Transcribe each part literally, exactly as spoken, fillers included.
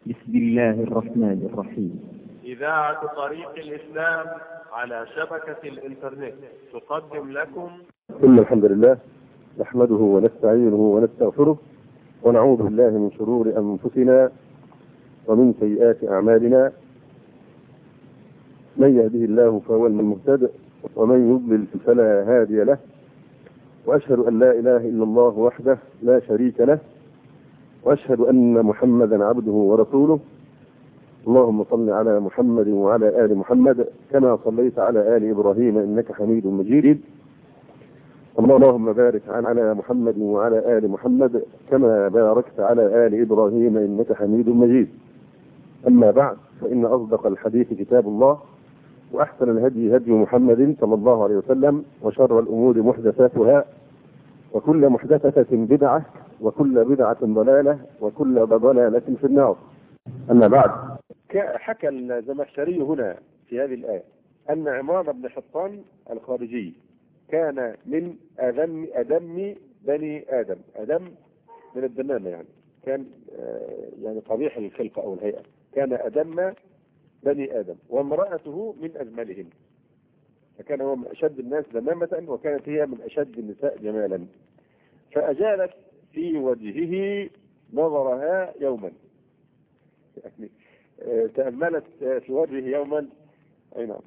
بسم الله الرحمن الرحيم. إذاعة طريق الإسلام على شبكة الإنترنت تقدم لكم إن الحمد لله نحمده ونستعينه ونستغفره ونعوذ بالله من شرور أنفسنا ومن سيئات أعمالنا. من يهده الله فهو المهتد ومن يضلل فلا هادي له، وأشهد أن لا إله إلا الله وحده لا شريك له، وأشهد أن محمدا عبده ورسوله. اللهم صل على محمد وعلى آل محمد كما صليت على آل إبراهيم إنك حميد مجيد. اللهم بارك على محمد وعلى آل محمد كما باركت على آل إبراهيم إنك حميد مجيد. أما بعد، فإن أصدق الحديث كتاب الله، وأحسن الهدي هدي محمد صلى الله عليه وسلم، وشر الأمور محدثاتها، وكل محدثة بدعة، وكل بدعة ضلالة، وكل ضلالة في النار. أما بعد، حكى الزمخشري هنا في هذه الآية أن عمار بن حطان الخارجي كان من أدم أدم بني آدم. أدم من الدمامة، يعني كان يعني قبيح الخلقة أو الهيئة. كان أدم بني آدم، وامرأته من أجملهم، فكان هو من أشد الناس دمامة، وكانت هي من أشد النساء جمالا. فأجالت في وجهه نظرها يوما، يعني تأملت في وجهه يوما، أي نعم،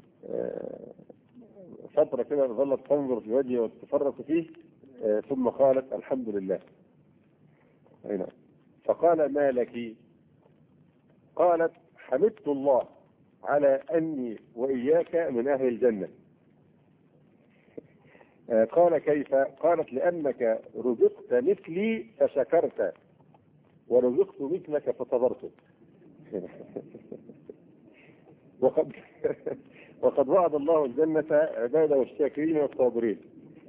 فترة كده ظلت تنظر في وجهه وتتفرق فيه، ثم قالت الحمد لله. أي نعم. فقال ما لك؟ قالت حمدت الله على أني وإياك من أهل الجنة. قال كيف؟ قالت لأنك رزقت مثلي فشكرت، ورزقت مثلك فصبرت. وقد وقد وعد الله الجنة عباده الشاكرين والصابرين.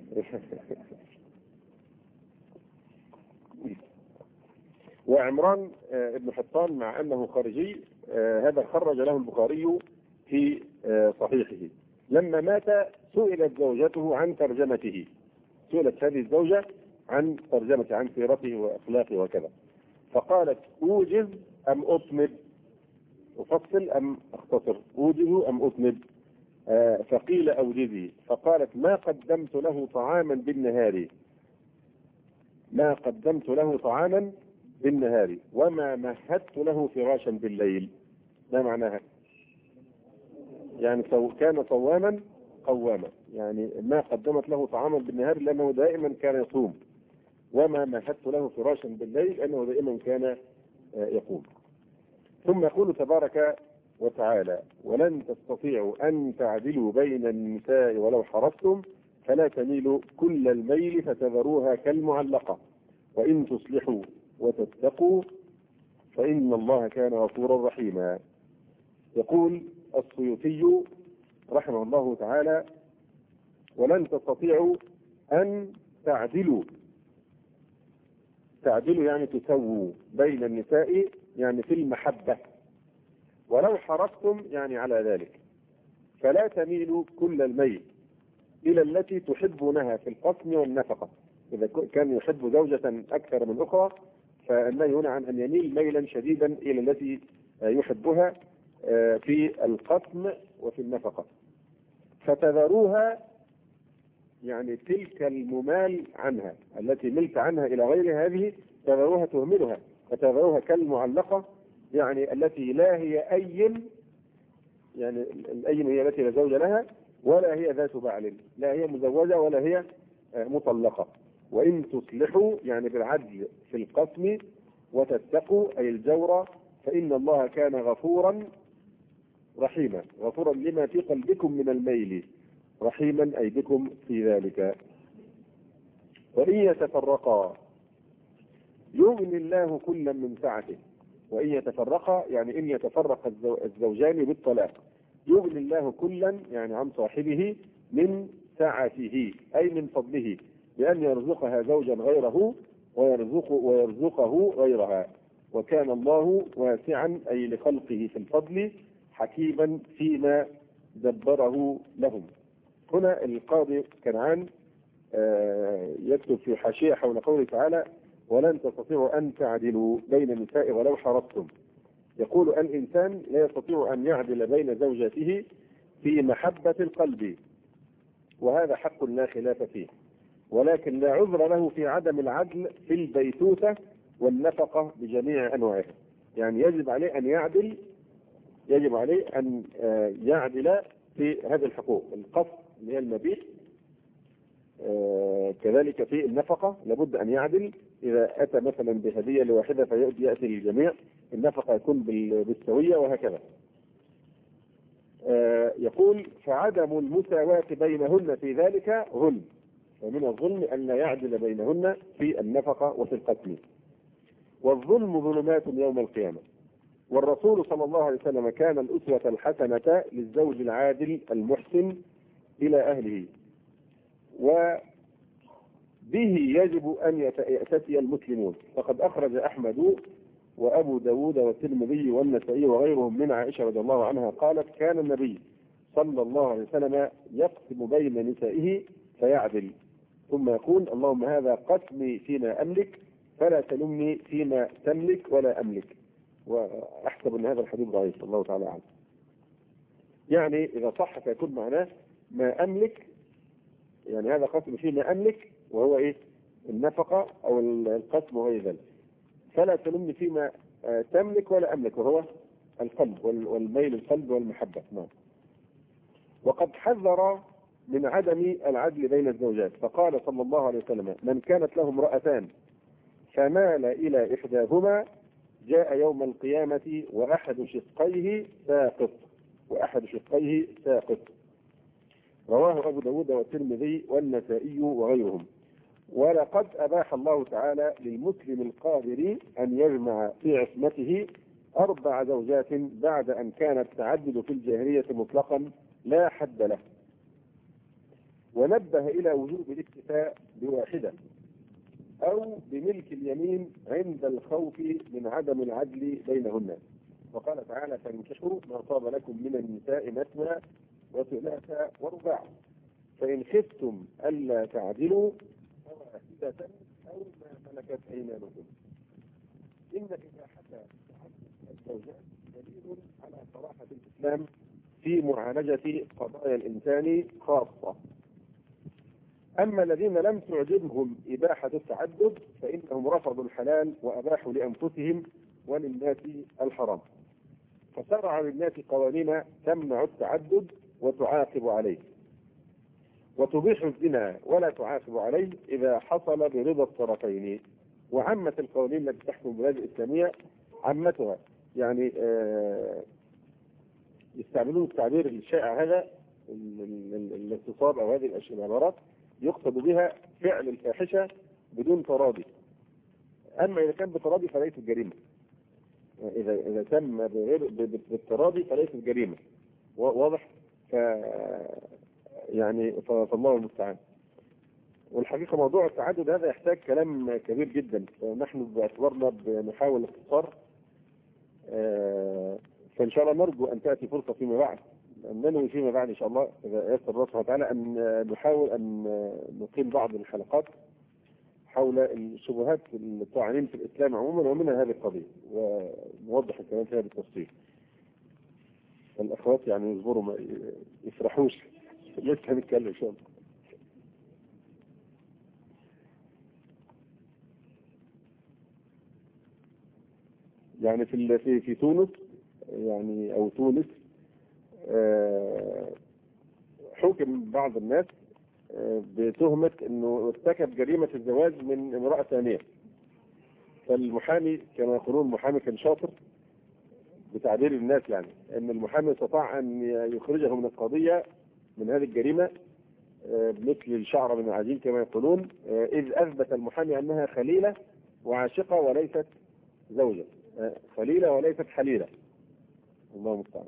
وعمران ابن حطان مع أنه خارجي، هذا خرج له البخاري في صحيحه. لما مات سئلت زوجته عن ترجمته، سئلت هذه الزوجة عن ترجمته، عن سيرته وأخلاقه وكذا، فقالت أوجز أم أطنب؟ أفصل أم أختصر؟ أوجز أم أطنب؟ آه فقيل أوجزي. فقالت ما قدمت له طعاما بالنهار، ما قدمت له طعاما بالنهار وما مهدت له فراشا بالليل. ما معناها؟ يعني كان صواما قواما، يعني ما قدمت له طعاما بالنهار لأنه دائما كان يصوم، وما مهدت له فراشا بالليل لأنه دائما كان يقوم. ثم يقول تبارك وتعالى ولن تستطيعوا أن تعدلوا بين النساء ولو حرصتم فلا تميلوا كل الميل فتذروها كالمعلقة وإن تصلحوا وتتقوا فإن الله كان غفورا رحيما. يقول السيوطي رحمه الله تعالى ولن تستطيعوا أن تعدلوا، تعدلوا يعني تسووا بين النساء، يعني في المحبة، ولو حرصتم يعني على ذلك، فلا تميلوا كل الميل إلى التي تحبونها في القسم والنفقة. إذا كان يحب زوجة أكثر من أخرى فالنهي هنا عن أن يميل ميلا شديدا إلى التي يحبها في القسم وفي النفقة، فتذروها يعني تلك الممال عنها التي ملت عنها إلى غير هذه، تذروها تهملها، فتذروها كالمعلقة، يعني التي لا هي أي، يعني الأي هي التي لا زوج لها ولا هي ذات بعل، لا هي مزوجة ولا هي مطلقة. وإن تصلحوا يعني بالعدل في القسم، وتتقوا أي الجور، فإن الله كان غفورا رحيما. غفورا لما في قلبكم من الميل، رحيما أي بكم في ذلك. وإن يتفرقا يغني الله كلا من سعته. وإن يتفرقا يعني إن يتفرق الزوجان بالطلاق، يغني الله كلا يعني عن صاحبه من سعته أي من فضله، بأن يرزقها زوجا غيره ويرزق ويرزقه غيرها. وكان الله واسعا أي لخلقه في الفضل حكيما فيما دبره لهم. هنا القاضي كنعان يكتب في حاشية حول قوله تعالى ولن تستطيعوا أن تعدلوا بين النساء ولو حرصتم، يقول الإنسان لا يستطيع أن يعدل بين زوجاته في محبة القلب، وهذا حق لا خلاف فيه، ولكن لا عذر له في عدم العدل في البيتوتة والنفقة بجميع أنواعها. يعني يجب عليه أن يعدل يجب عليه أن يعدل في هذه الحقوق، القسط اللي هي المبيت، كذلك في النفقة لابد أن يعدل. إذا أتى مثلا بهدية لواحدة فيأتي للجميع، النفقة يكون بالسوية وهكذا. يقول فعدم المساواة بينهن في ذلك ظلم، ومن الظلم أن لا يعدل بينهن في النفقة وفي القسم، والظلم ظلمات يوم القيامة. والرسول صلى الله عليه وسلم كان الأسوة الحسنة للزوج العادل المحسن إلى أهله، وبه يجب أن يأتسي المسلمون. فقد أخرج أحمد وأبو داود والترمذي والنسائي وغيرهم من عائشة رضي الله عنها قالت كان النبي صلى الله عليه وسلم يقسم بين نسائه فيعدل، ثم يقول اللهم هذا قسمي فيما أملك فلا تلمني فيما تملك ولا أملك. وأحسب أن هذا الحديث ضعيف، الله تعالى أعلم. يعني إذا صح فيكون معناه ما أملك، يعني هذا قسم فيما أملك وهو إيه؟ النفقة أو القسم وغير ذلك، فلا تلمني فيما تملك ولا أملك وهو القلب والميل القلب والمحبة. نعم. وقد حذر من عدم العدل بين الزوجات، فقال صلى الله عليه وسلم من كانت له امرأتان فمال إلى إحداهما جاء يوم القيامة وأحد شقيه ساقط وأحد شقيه ساقط. رواه أبو داود والترمذي والنسائي وغيرهم. ولقد أباح الله تعالى للمسلم القادر أن يجمع في عصمته أربع زوجات بعد أن كان التعدد في الجاهلية مطلقا لا حد له، ونبه إلى وجوب الاكتفاء بواحدة أو بملك اليمين عند الخوف من عدم العدل بينهن. وقال تعالى فانكحوا ما طاب لكم من النساء مثنى وثلاث ورباع فإن خفتم ألا تعدلوا فواحدة أو ما ملكت أيمانكم. إن إباحة تعدد الزوجات دليل على صراحة الإسلام في معالجة قضايا الإنسان خاصة. أما الذين لم تعجبهم إباحة التعدد فإنهم رفضوا الحلال وأباحوا لأنفسهم وللناس الحرام، فشرع للناس قوانين تمنع التعدد وتعاقب عليه، وتبيح الزنا ولا تعاقب عليه إذا حصل برضا الطرفين. وعمت القوانين التي تحكم البلاد الإسلامية عمتها، يعني آه يستعملون التعبير الشائع هذا الاغتصاب أو هذه العبارات يقصد بها فعل الفاحشة بدون تراضي، أما إذا كان بتراضي فليست جريمة. إذا إذا تم بالتراضي فليست جريمة. واضح؟ ف يعني فالله المستعان. والحقيقة موضوع التعدد هذا يحتاج كلام كبير جدا، نحن باعتبارنا بنحاول الاختصار، فإن شاء الله نرجو أن تأتي فرصة فيما بعد، ننوي فيما بعد إن شاء الله إذا يسر الله سبحانه وتعالى أن نحاول أن نقيم بعض الحلقات حول الشبهات الطاعنين في الإسلام عموما ومنها هذه القضية، ونوضح الكلام فيها بالتفصيل. الأخوات يعني يصبروا ما يفرحوش لسه هنتكلم إن شاء الله. يعني في في في تونس يعني أو تونس حكم بعض الناس بتهمة انه ارتكب جريمة الزواج من امرأة ثانية، فالمحامي كما يقولون المحامي كان شاطر بتعبير الناس، يعني ان المحامي استطاع ان يخرجه من القضية من هذه الجريمة مثل الشعر من العجين كما يقولون، اذ اثبت المحامي انها خليلة وعاشقة وليست زوجة، خليلة وليست حليلة. الله المستعان.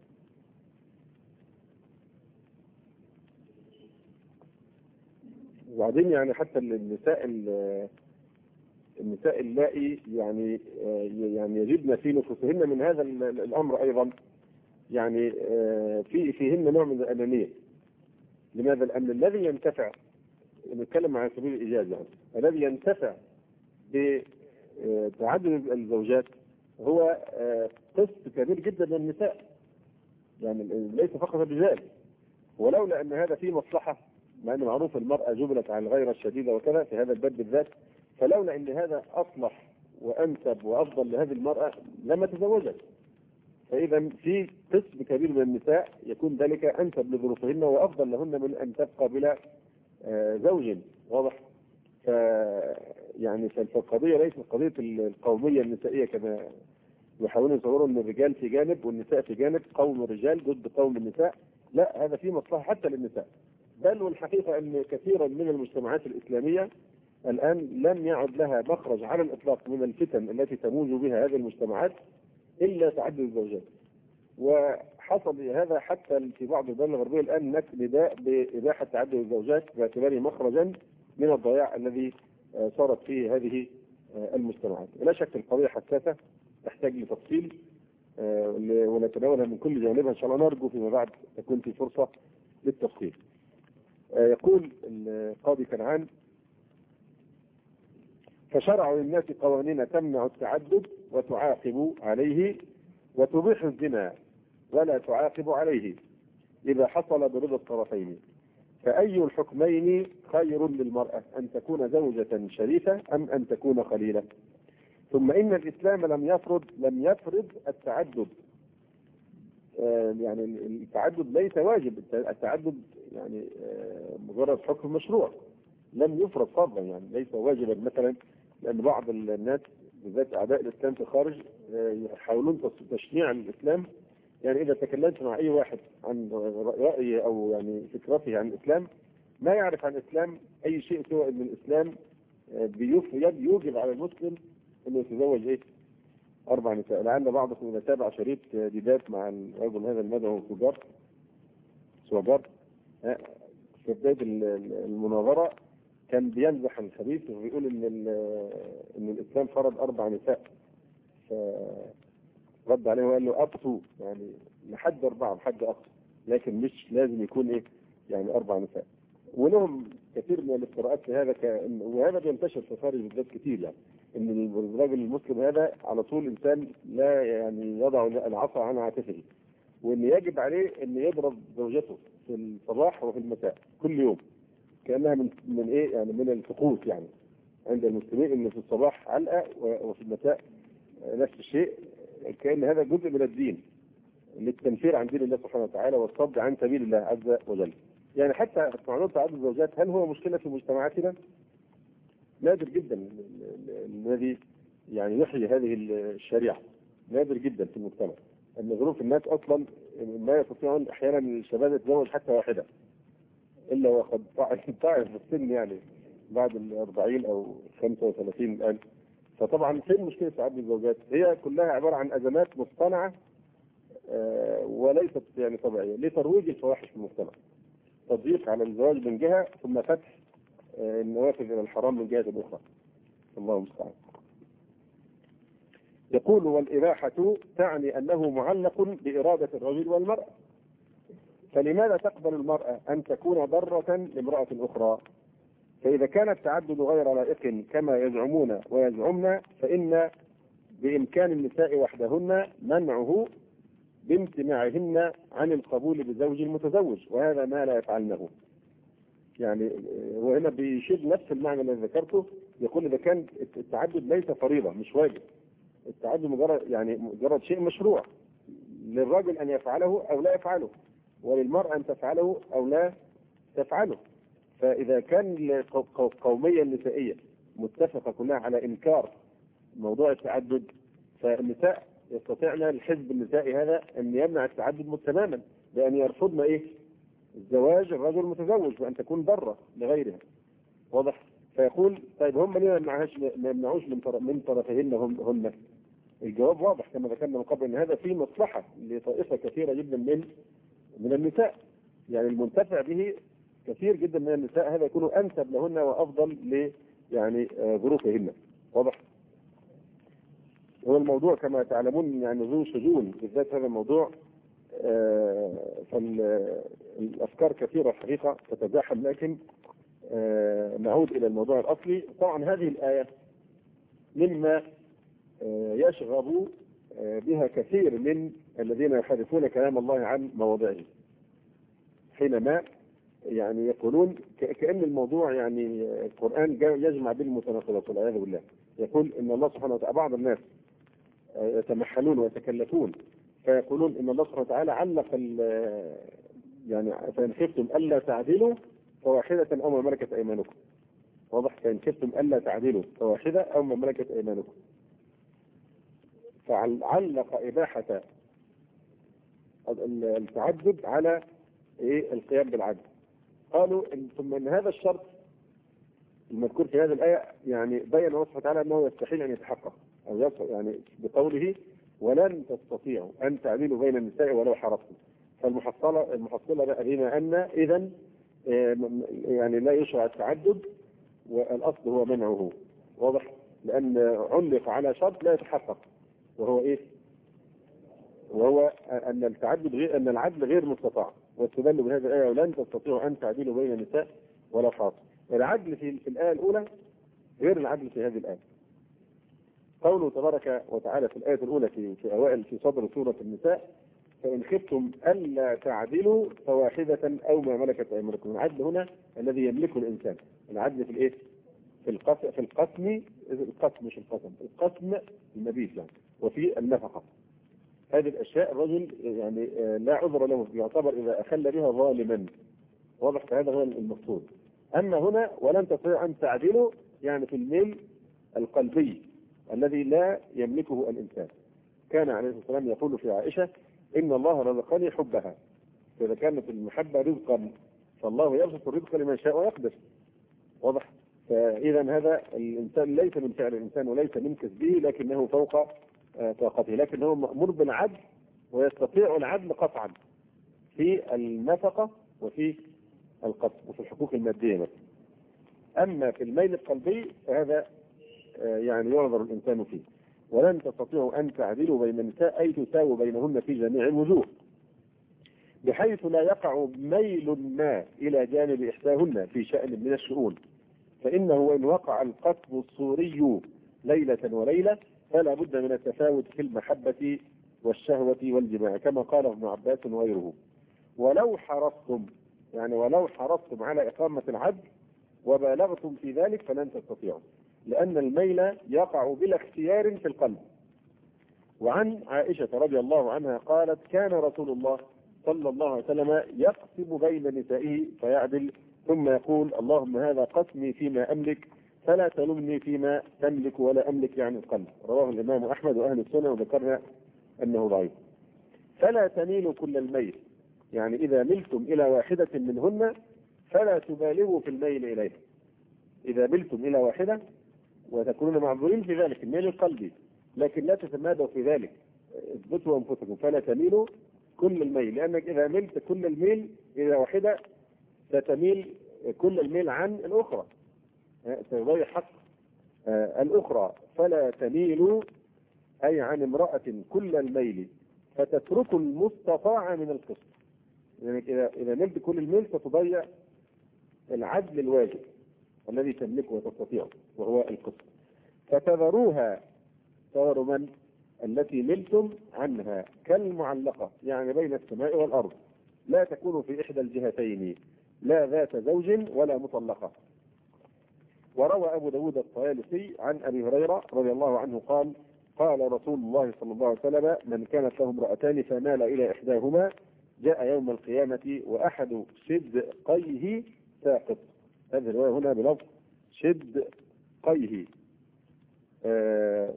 وبعدين يعني حتى النساء النساء اللائي يعني يعني يجدن في نفوسهن من هذا الامر ايضا، يعني في فيهن نوع من الانانيه. لماذا؟ لان الذي ينتفع، نتكلم عن سبيل الايجاز، يعني الذي ينتفع بتعدد الزوجات هو قسط كبير جدا من النساء، يعني ليس فقط الرجال. ولولا أن هذا فيه مصلحة، مع أن معروف المرأة جبلت على الغيرة الشديدة وكذا في هذا الباب بالذات، فلولا أن هذا أصلح وأنسب وأفضل لهذه المرأة لما تزوجت. فإذا في قسم كبير من النساء يكون ذلك أنسب لظروفهن وأفضل لهن من أن تبقى بلا زوج. واضح؟ ف يعني فالقضية ليست قضية القومية النسائية كما يحاولون يصوروا أن الرجال في جانب والنساء في جانب، قوم الرجال ضد قوم النساء. لا، هذا فيه مصلحة حتى للنساء. بل والحقيقة أن كثيرا من المجتمعات الإسلامية الآن لم يعد لها مخرج على الإطلاق من الفتن التي تموج بها هذه المجتمعات إلا تعدد الزوجات. وحصل هذا حتى في بعض الدول الغربية الآن نداء بإباحة تعدد الزوجات باعتباره مخرجا من الضياع الذي صارت فيه هذه المجتمعات. لا شك القضية حساسة تحتاج لتفصيل ونتناولها من كل جانبها إن شاء الله. نرجو فيما بعد تكون في فرصة للتفصيل. يقول القاضي كنعان: فشرعوا للناس قوانين تمنع التعدد وتعاقب عليه، وتبيح الزنا ولا تعاقب عليه إذا حصل برضا الطرفين. فأي الحكمين خير للمرأة، أن تكون زوجة شريفة أم أن تكون خليلة؟ ثم إن الإسلام لم يفرض لم يفرض التعدد. آه يعني التعدد ليس واجب، التعدد يعني آه مجرد حكم مشروع لم يفرض فرضا، يعني ليس واجبا. مثلا لأن بعض الناس بالذات أعداء الإسلام في الخارج آه يحاولون تشنيع الإسلام. يعني إذا تكلمت مع أي واحد عن رأيه أو يعني فكرته عن الإسلام ما يعرف عن الإسلام أي شيء سوى أن الإسلام آه يوجب على المسلم انه يتزوج ايه؟ اربع نساء. لعل بعضكم اذا تابع شريط ديبات مع الرجل هذا المدعو سوجار سوجار في بدايه المناظره كان بيمزح الحديث وبيقول ان ان الاسلام فرض اربع نساء، فرد عليه وقال له ابتو يعني لحد اربعه لحد اقصى، لكن مش لازم يكون ايه يعني اربع نساء. ولهم كثير من الافتراءات في هذا ك... وهذا بينتشر في الخارج بالذات كثير، يعني ان الراجل المسلم هذا على طول انسان لا يعني يضع العصا عن عاتقه، وان يجب عليه ان يضرب زوجته في الصباح وفي المساء كل يوم، كانها من من ايه يعني من الطقوس يعني عند المسلمين، ان في الصباح علقه وفي المساء نفس الشيء، كان هذا جزء من الدين للتنفير عن دين الله سبحانه وتعالى والصد عن سبيل الله عز وجل. يعني حتى موضوع تعدد الزوجات هل هو مشكلة في مجتمعاتنا؟ نادر جدا الذي يعني يحيي هذه الشريعة، نادر جدا في المجتمع. ان ظروف الناس اصلا لا يستطيعون احيانا الشباب يتزوج حتى واحدة الا وقد طاعف السن يعني بعد الأربعين او خمسة وثلاثين الان. فطبعا فين مشكلة تعدد الزوجات؟ هي كلها عبارة عن ازمات مصطنعة آه وليست يعني طبيعية لترويج الفواحش في المجتمع. تضييق على الزواج من جهة ثم فتح آه النوافذ الى الحرام من جهة اخرى. الله المستعان. يقول والإباحة تعني أنه معلق بإرادة الرجل والمرأة، فلماذا تقبل المرأة أن تكون ضرة لامرأة أخرى؟ فإذا كان التعدد غير لائق كما يزعمون ويزعمن فإن بإمكان النساء وحدهن منعه بامتناعهن عن القبول بزوج المتزوج، وهذا ما لا يفعلنه. يعني وهنا بيشير نفس المعنى الذي ذكرته، يقول إذا كان التعدد ليس فريضة مش واجب، التعدد مجرد يعني مجرد شيء مشروع للرجل أن يفعله أو لا يفعله، وللمرأة أن تفعله أو لا تفعله. فإذا كان القومية النسائية متفقة كلها على إنكار موضوع التعدد، فالنساء يستطيعن الحزب النسائي هذا أن يمنع التعدد تماما بأن يرفضن إيه؟ الزواج الرجل المتزوج وأن تكون ضرة لغيرها. واضح؟ فيقول طيب هم ليه ما يمنعوش من طرفهن هن؟ الجواب واضح كما ذكرنا من قبل، ان هذا فيه مصلحه لطائفه كثيره جدا من من النساء، يعني المنتفع به كثير جدا من النساء، هذا يكون انسب لهن وافضل ل يعني ظروفهن. واضح؟ هو الموضوع كما تعلمون يعني ذو شجون، بالذات هذا الموضوع فالافكار كثيره الحقيقه تتزاحم، لكن نعود الى الموضوع الاصلي. طبعا هذه الايه مما يشغب بها كثير من الذين يحرفون كلام الله عن مواضعه، حينما يعني يقولون كأن الموضوع يعني القرآن يجمع بين المتناقضات والعياذ بالله. يقول إن الله سبحانه وتعالى، بعض الناس يتمحلون ويتكلفون فيقولون إن الله سبحانه وتعالى علق يعني فإن خفتم ألا تعدلوا فواحدة أو ما ملكت أيمانكم. واضح؟ فإن خفتم ألا تعدلوا فواحدة أو ما ملكت أيمانكم. فعلق إباحة التعدد على إيه؟ القيام بالعدل. قالوا إن ثم إن هذا الشرط المذكور في هذه الآية يعني بين الله سبحانه وتعالى أنه يستحيل أن يتحقق، أو يصل يعني بقوله ولن تستطيعوا أن تعدلوا بين النساء ولو حرصتم. فالمحصلة المحصلة بقى بما أن إذن يعني لا يشرع التعدد والأصل هو منعه. واضح؟ لأن علق على شرط لا يتحقق، وهو إيه؟ وهو أن التعدد غير أن العدل غير مستطاع، واستدل بهذه الآية ولن تستطيعوا أن تعدلوا بين النساء ولو حرصتم. العدل في, في الآية الأولى غير العدل في هذه الآية. قوله تبارك وتعالى في الآية الأولى في, في أوائل في صدر سورة النساء فإن خفتم ألا تعدلوا فواحدة أو ما ملكت أيمانكم. العدل هنا الذي يملكه الإنسان. العدل في الإيه؟ في القسم، في القسم القسم مش القسم القسم المبيت يعني، وفي النفقة. هذه الأشياء الرجل يعني لا عذر له، يعتبر إذا أخل بها ظالما. واضح؟ فهذا هو المقصود. أما هنا ولن تستطيعوا أن تعدلوا يعني في الميل القلبي الذي لا يملكه الإنسان. كان عليه الصلاة والسلام يقول في عائشة إن الله رزقني حبها، فإذا كانت المحبة رزقا فالله يرزق الرزق لمن شاء ويقدر. واضح؟ فإذا هذا الإنسان ليس من فعل الإنسان وليس من كسبه، لكنه فوق طاقته، لكنه مأمور بالعدل ويستطيع العدل قطعا في النفقة وفي القسم وفي الحقوق المادية مثلا. أما في الميل القلبي فهذا يعني يعذر الإنسان فيه. ولن تستطيعوا أن تعدلوا بين النساء أي تساووا بينهن في جميع الوجوه، بحيث لا يقع ميل ما إلى جانب إحداهن في شأن من الشؤون، فإنه إن وقع القسم الصوري ليلة وليلة فلا بد من التفاوت في المحبة والشهوة والجماع، كما قال ابن عباس وغيره. ولو حرصتم يعني ولو حرصتم على إقامة العدل وبالغتم في ذلك فلن تستطيعوا، لأن الميل يقع بلا اختيار في القلب. وعن عائشة رضي الله عنها قالت كان رسول الله صلى الله عليه وسلم يقسم بين نسائه فيعدل ثم يقول اللهم هذا قسمي فيما أملك فلا تلمني فيما تملك ولا أملك يعني القلب. رواه الإمام أحمد وأهل السنة وذكرنا أنه ضعيف. فلا تميلوا كل الميل، يعني إذا ملتم إلى واحدة منهن فلا تبالغوا في الميل إليها. إذا ملتم إلى واحدة وتكونون معذورين في ذلك الميل القلبي، لكن لا تتمادوا في ذلك، اثبتوا أنفسكم. فلا تميلوا كل الميل، لأنك إذا ملت كل الميل إلى واحدة ستميل كل الميل عن الأخرى، سيضيع حق الأخرى. فلا تميلوا أي عن امرأة كل الميل فتتركوا المستطاع من القسط، يعني إذا إذا ملت كل الميل ستضيع العدل الواجب الذي تملكه وتستطيعه وهو القسط. فتذروها تذر من التي ملتم عنها كالمعلقة، يعني بين السماء والأرض، لا تكون في إحدى الجهتين، لا ذات زوج ولا مطلقة. وروى أبو داود الطيالسي عن أبي هريرة رضي الله عنه قال قال رسول الله صلى الله عليه وسلم من كانت له امرأتان فمال إلى إحداهما جاء يوم القيامة وأحد شدقيه ساقط. هذه الرواية هنا بلفظ شدقيه، آه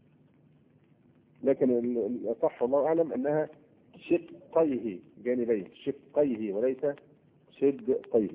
لكن الصح والله أعلم أنها شدقيه جانبين، شدقيه وليس شدقيه.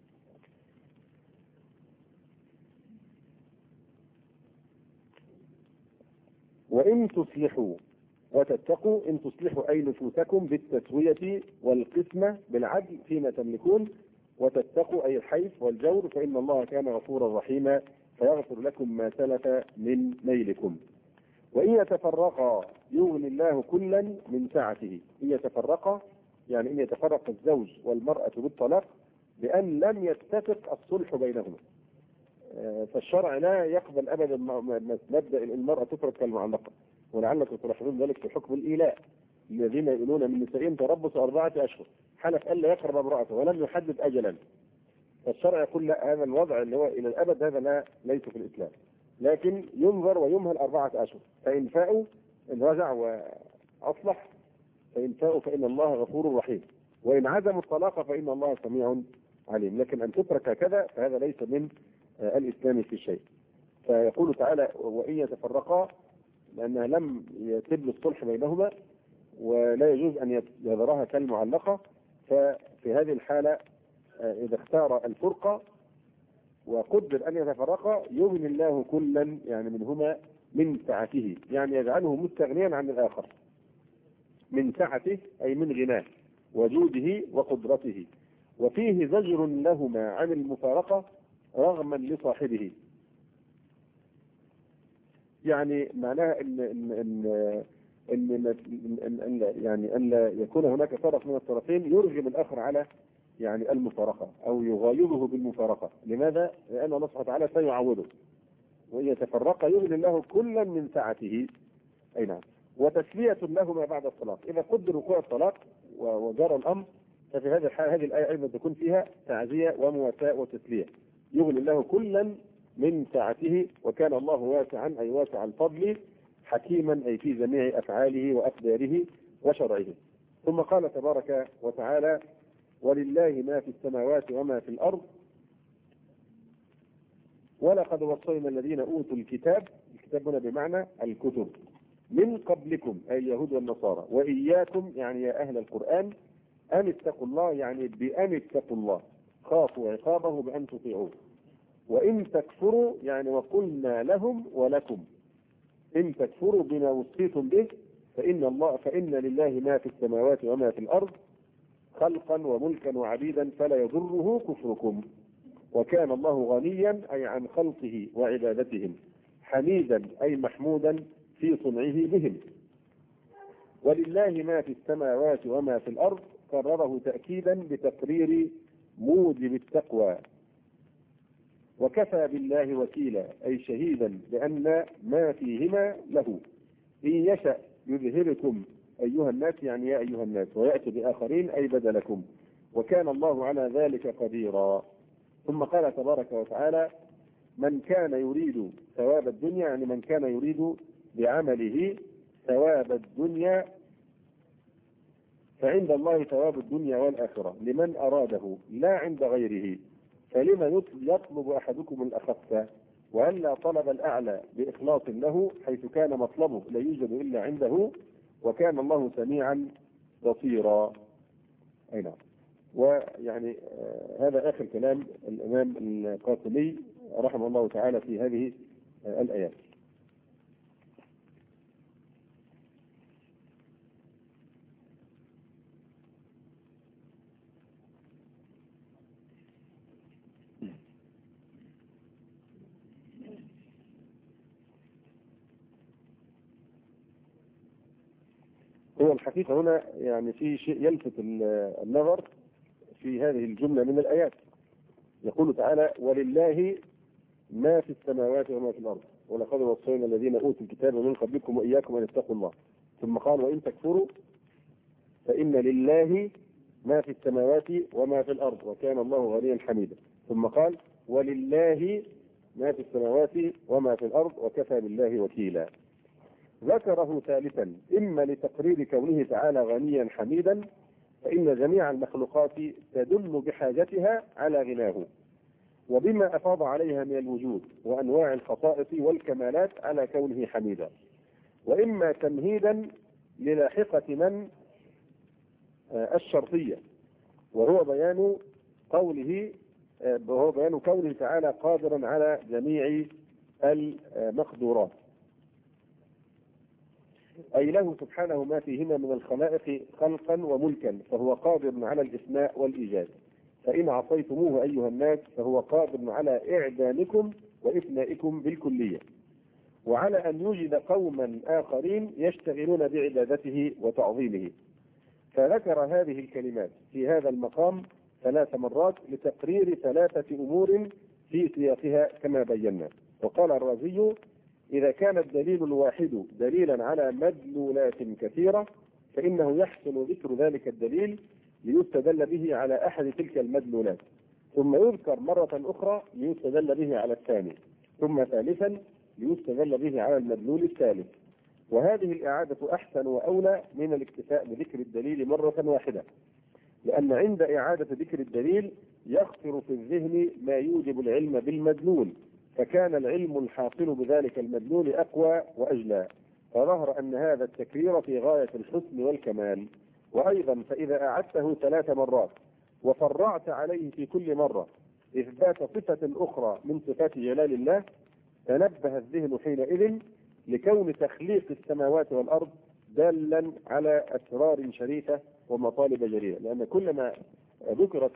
وإن تصلحوا وتتقوا، إن تصلحوا أي نفوسكم بالتسوية والقسمة بالعدل فيما تملكون، وتتقوا أي الحيف والجور، فإن الله كان غفورا رحيما فيغفر لكم ما سلف من ميلكم. وإن يتفرقا يغني الله كلا من سعته. إن يتفرقا يعني إن يتفرق الزوج والمرأة بالطلاق بأن لم يتفق الصلح بينهما. فالشرع لا يقبل أبدا مبدأ المرأة تترك كالمعلقة، ولعلكم تلاحظون ذلك في حكم الإيلاء، الذين يؤلون من نسائهم تربص أربعة أشهر، حلف ألا يقرب امرأته ولم يحدد أجلا. فالشرع يقول لا، هذا الوضع اللي هو إلى الأبد هذا لا ليس في الإسلام، لكن ينظر ويمهل أربعة أشهر، فإن فاءوا إن رجع وأصلح فإن فاءوا فإن الله غفور رحيم، وإن عزموا الطلاق فإن الله سميع عليم. لكن أن تترك هكذا فهذا ليس من الإسلام في شيء. فيقول تعالى وإن يتفرقا، لأنها لم يتم الصلح بينهما ولا يجوز أن يذرها كالمعلقة، ففي هذه الحالة إذا اختار الفرقة وقدر أن يتفرقا يغني الله كلا يعني منهما من سعته، يعني يجعله مستغنيا عن الآخر من سعته أي من غناه وجوده وقدرته، وفيه زجر لهما عن المفارقة رغما لصاحبه. يعني معناها ان ان ان ان, إن, إن يعني ان لا يكون هناك طرف من الطرفين يرغم الاخر على يعني المفارقه او يغايبه بالمفارقه. لماذا؟ لان الله سبحانه وتعالى سيعوضه. وان يتفرق يغني الله كلا من سعته. اي نعم. وتسليه لهما بعد الطلاق، اذا قدر وقوع الطلاق وجرى الامر ففي هذه الحاله هذه الايه ايضا تكون فيها تعزيه ومواساه وتسليه. يغني الله كلا من سعته وكان الله واسعا أي واسع الفضل حكيما أي في جميع أفعاله وأقداره وشرعه. ثم قال تبارك وتعالى ولله ما في السماوات وما في الأرض ولقد وصينا الذين أوتوا الكتاب، الكتاب هنا بمعنى الكتب، من قبلكم أي اليهود والنصارى وإياكم يعني يا أهل القرآن أن اتقوا الله، يعني بأن اتقوا الله خافوا عقابه بأن تطيعوه. وإن تكفروا يعني وقلنا لهم ولكم إن تكفروا بما وصيتم به فإن الله فإن لله ما في السماوات وما في الأرض خلقا وملكا وعبيدا فلا يضره كفركم وكان الله غنيا أي عن خلقه وعبادتهم حميدا أي محمودا في صنعه بهم. ولله ما في السماوات وما في الأرض كرره تأكيدا بتقرير موجب التقوى. وكفى بالله وكيلا أي شهيدا بأن ما فيهما له إن يشأ يذهبكم أيها الناس يعني يا أيها الناس ويأتي بآخرين أي بدلكم وكان الله على ذلك قديرا. ثم قال تبارك وتعالى من كان يريد ثواب الدنيا يعني من كان يريد بعمله ثواب الدنيا فعند الله ثواب الدنيا والآخرة لمن أراده لا عند غيره فلما يطلب أحدكم الأخف وألا طلب الأعلى بإخلاص له حيث كان مطلبه لا يوجد إلا عنده وكان الله سميعا بصيرا. أي نعم. ويعني آه هذا آخر كلام الإمام القاسمي رحمه الله تعالى في هذه آه الآيات. هو الحقيقة هنا يعني في شيء يلفت النظر في هذه الجملة من الآيات. يقول تعالى ولله ما في السماوات وما في الأرض ولقد وصينا الذين أوتوا الكتاب من قبلكم وإياكم أن اتقوا الله. ثم قال وإن تكفروا فإن لله ما في السماوات وما في الأرض وكان الله غنيا حميدا. ثم قال ولله ما في السماوات وما في الأرض وكفى بالله وكيلا. ذكره ثالثا إما لتقرير كونه تعالى غنيا حميدا فإن جميع المخلوقات تدل بحاجتها على غناه وبما أفاض عليها من الوجود وأنواع الخصائص والكمالات على كونه حميدا. وإما تمهيدا للاحقة من الشرطية وهو بيان قوله وهو بيان كونه تعالى قادرا على جميع المقدورات أي له سبحانه ما فيهما من الخلائق خلقا وملكا فهو قادر على الإفناء والإيجاد فإن عصيتموه أيها الناس فهو قادر على إعدامكم وإفنائكم بالكلية وعلى أن يوجد قوما آخرين يشتغلون بعبادته وتعظيمه. فذكر هذه الكلمات في هذا المقام ثلاث مرات لتقرير ثلاثة أمور في سياقها كما بينا. وقال الرازي إذا كان الدليل الواحد دليلا على مدلولات كثيرة فإنه يحسن ذكر ذلك الدليل ليستدل به على أحد تلك المدلولات، ثم يذكر مرة أخرى ليستدل به على الثاني، ثم ثالثا ليستدل به على المدلول الثالث. وهذه الإعادة أحسن وأولى من الاكتفاء بذكر الدليل مرة واحدة، لأن عند إعادة ذكر الدليل يخطر في الذهن ما يوجب العلم بالمدلول، فكان العلم الحاصل بذلك المدلول أقوى وأجلى، فظهر أن هذا التكرير في غاية الحسن والكمال. وأيضا فإذا أعدته ثلاث مرات وفرعت عليه في كل مرة إثبات صفة أخرى من صفات جلال الله تنبه الذهن حينئذ لكون تخليق السماوات والأرض دالا على أسرار شريفة ومطالب جليلة، لأن كلما ذكرت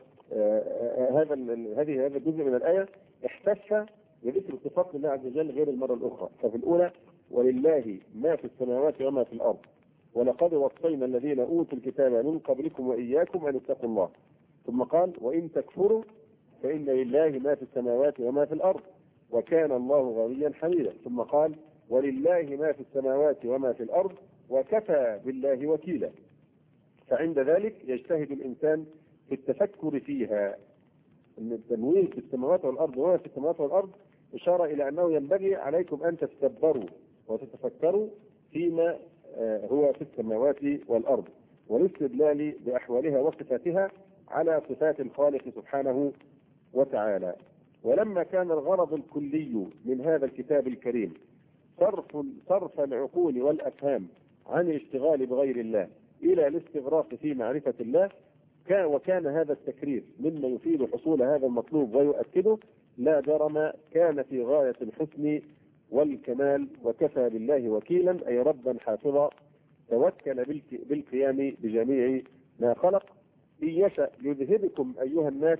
هذا هذه هذا الجزء من الآية احتف بذكر صفات الله عز وجل غير المرة الأخرى. ففي الأولى ولله ما في السماوات وما في الأرض ولقد وصينا الذين أوتوا الكتاب من قبلكم وإياكم أن اتقوا الله، ثم قال وإن تكفروا فإن لله ما في السماوات وما في الأرض وكان الله غنيا حميدا، ثم قال ولله ما في السماوات وما في الأرض وكفى بالله وكيلا. فعند ذلك يجتهد الإنسان في التفكر فيها، أن التنوين في السماوات والأرض وما في السماوات والأرض إشارة إلى أنه ينبغي عليكم أن تتدبروا وتتفكروا فيما هو في السماوات والأرض، والاستدلال بأحوالها وصفاتها على صفات الخالق سبحانه وتعالى. ولما كان الغرض الكلي من هذا الكتاب الكريم صرف صرف العقول والأفهام عن الاشتغال بغير الله إلى الاستغراق في معرفة الله، كان وكان هذا التكرير مما يفيد حصول هذا المطلوب ويؤكده، لا جرم كان في غاية الحسن والكمال. وكفى بالله وكيلا أي ربا حافظا توكل بالقيام بجميع ما خلق. إن يشأ يذهبكم أيها الناس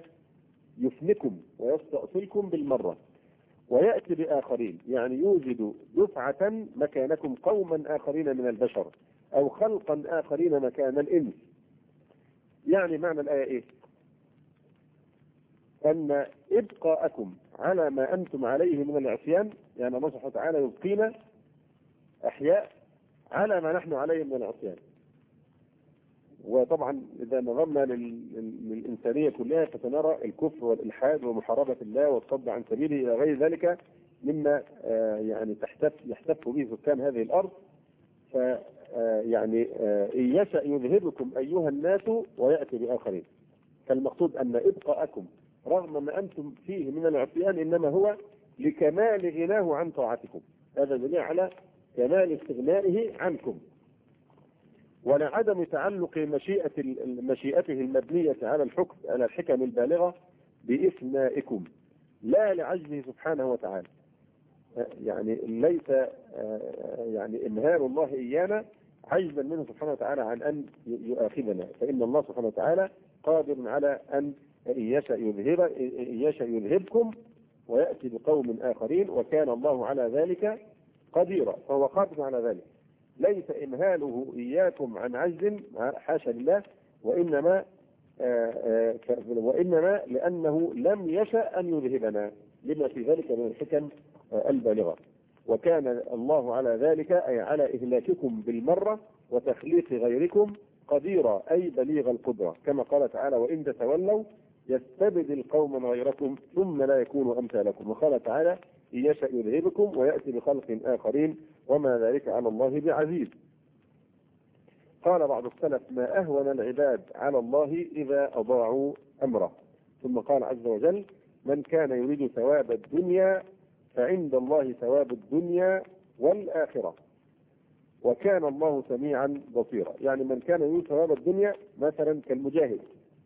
يفنكم ويستأصلكم بالمرة ويأتي بآخرين، يعني يوجد دفعة مكانكم قوما آخرين من البشر أو خلقا آخرين مكان الإنس. يعني معنى الآية إيه؟ أن إبقاءكم على ما أنتم عليه من العصيان، يعني الله سبحانه وتعالى يبقينا أحياء على ما نحن عليه من العصيان. وطبعا إذا نظرنا للإنسانية كلها فسنرى الكفر والإلحاد ومحاربة الله والصد عن سبيله إلى غير ذلك مما يعني تحتف يحتف به سكان هذه الأرض. ف يعني إن يشأ يذهبكم أيها الناس ويأتي بآخرين. فالمقصود أن إبقاءكم رغم ما أنتم فيه من العصيان إنما هو لكمال غناه عن طاعتكم، هذا دليل على كمال استغنائه عنكم، ولعدم تعلق مشيئة مشيئته المبنية على الحكم على الحكم البالغة بإثنائكم لا لعجزه سبحانه وتعالى. يعني ليس يعني إمهال الله إيانا عجزا منه سبحانه وتعالى عن أن يؤاخذنا، فإن الله سبحانه وتعالى قادر على أن يشاء يذهب يشاء يذهبكم ويأتي بقوم آخرين، وكان الله على ذلك قديرا، فهو قادر على ذلك. ليس إمهاله إياكم عن عجز حاشا لله، وإنما آآ آآ وإنما لأنه لم يشأ أن يذهبنا لما في ذلك من الحكم البالغة. وكان الله على ذلك أي على إهلاككم بالمرة وتخليق غيركم قديرا أي بليغ القدرة، كما قال تعالى وإن تتولوا يستبدل قوما غيركم ثم لا يكونوا أمثالكم. وقال تعالى إن يشأ يذهبكم ويأتي بخلق آخرين وما ذلك على الله بعزيز. قال بعض السلف ما أهون العباد على الله إذا أضاعوا أمره. ثم قال عز وجل من كان يريد ثواب الدنيا فعند الله ثواب الدنيا والآخرة وكان الله سميعا بصيرا. يعني من كان يريد ثواب الدنيا مثلا كالمجاهد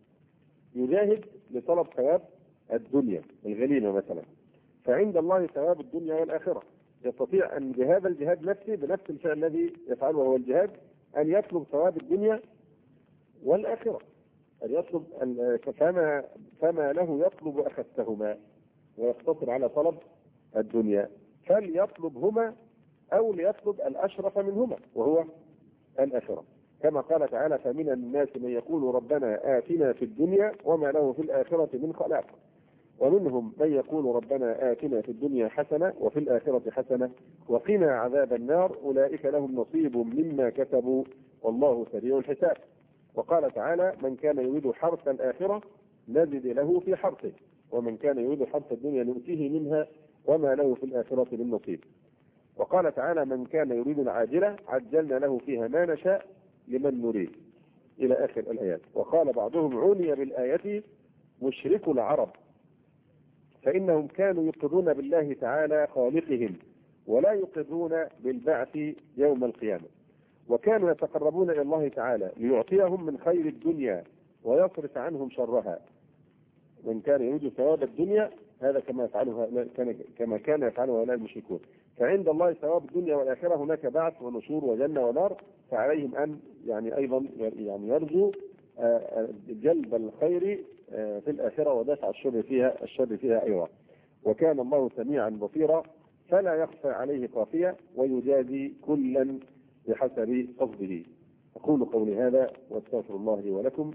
يجاهد لطلب ثواب الدنيا الغنيمة مثلا، فعند الله ثواب الدنيا والآخرة. يستطيع أن بهذا الجهاد نفسه بنفس الفعل الذي يفعله هو الجهاد أن يطلب ثواب الدنيا والآخرة، أن يطلب فما, فما له يطلب أخذتهما ويقتصر على طلب الدنيا، فليطلبهما أو ليطلب الأشرف منهما وهو الآخرة، كما قال تعالى فمن الناس من يقول ربنا آتنا في الدنيا وما له في الآخرة من خلاق. ومنهم من يقول ربنا آتنا في الدنيا حسنة وفي الآخرة حسنة وقنا عذاب النار أولئك لهم نصيب مما كسبوا والله سريع الحساب. وقال تعالى من كان يريد حرث الآخرة نزد له في حرثه ومن كان يريد حرث الدنيا نؤتيه منها وما له في الآخرة من نصيب. وقال تعالى من كان يريد العاجلة عجلنا له فيها ما نشاء لمن نريد إلى آخر الآيات. وقال بعضهم عني بالآية مشرك العرب فإنهم كانوا يقرون بالله تعالى خالقهم ولا يقرون بالبعث يوم القيامة، وكانوا يتقربون إلى الله تعالى ليعطيهم من خير الدنيا ويصرف عنهم شرها. من كان يريد ثواب الدنيا هذا كما يفعله كما كان يفعله هؤلاء المشركون، فعند الله ثواب الدنيا والآخرة هناك بعث ونشور وجنة ونار، فعليهم أن يعني أيضا يعني يرجو جلب الخير في الآخرة ودفع الشر فيها الشر فيها أيضا. وكان الله سميعا بصيرا فلا يخفى عليه خافية ويجازي كلا بحسب قصده. أقول قولي هذا واستغفر الله لي ولكم.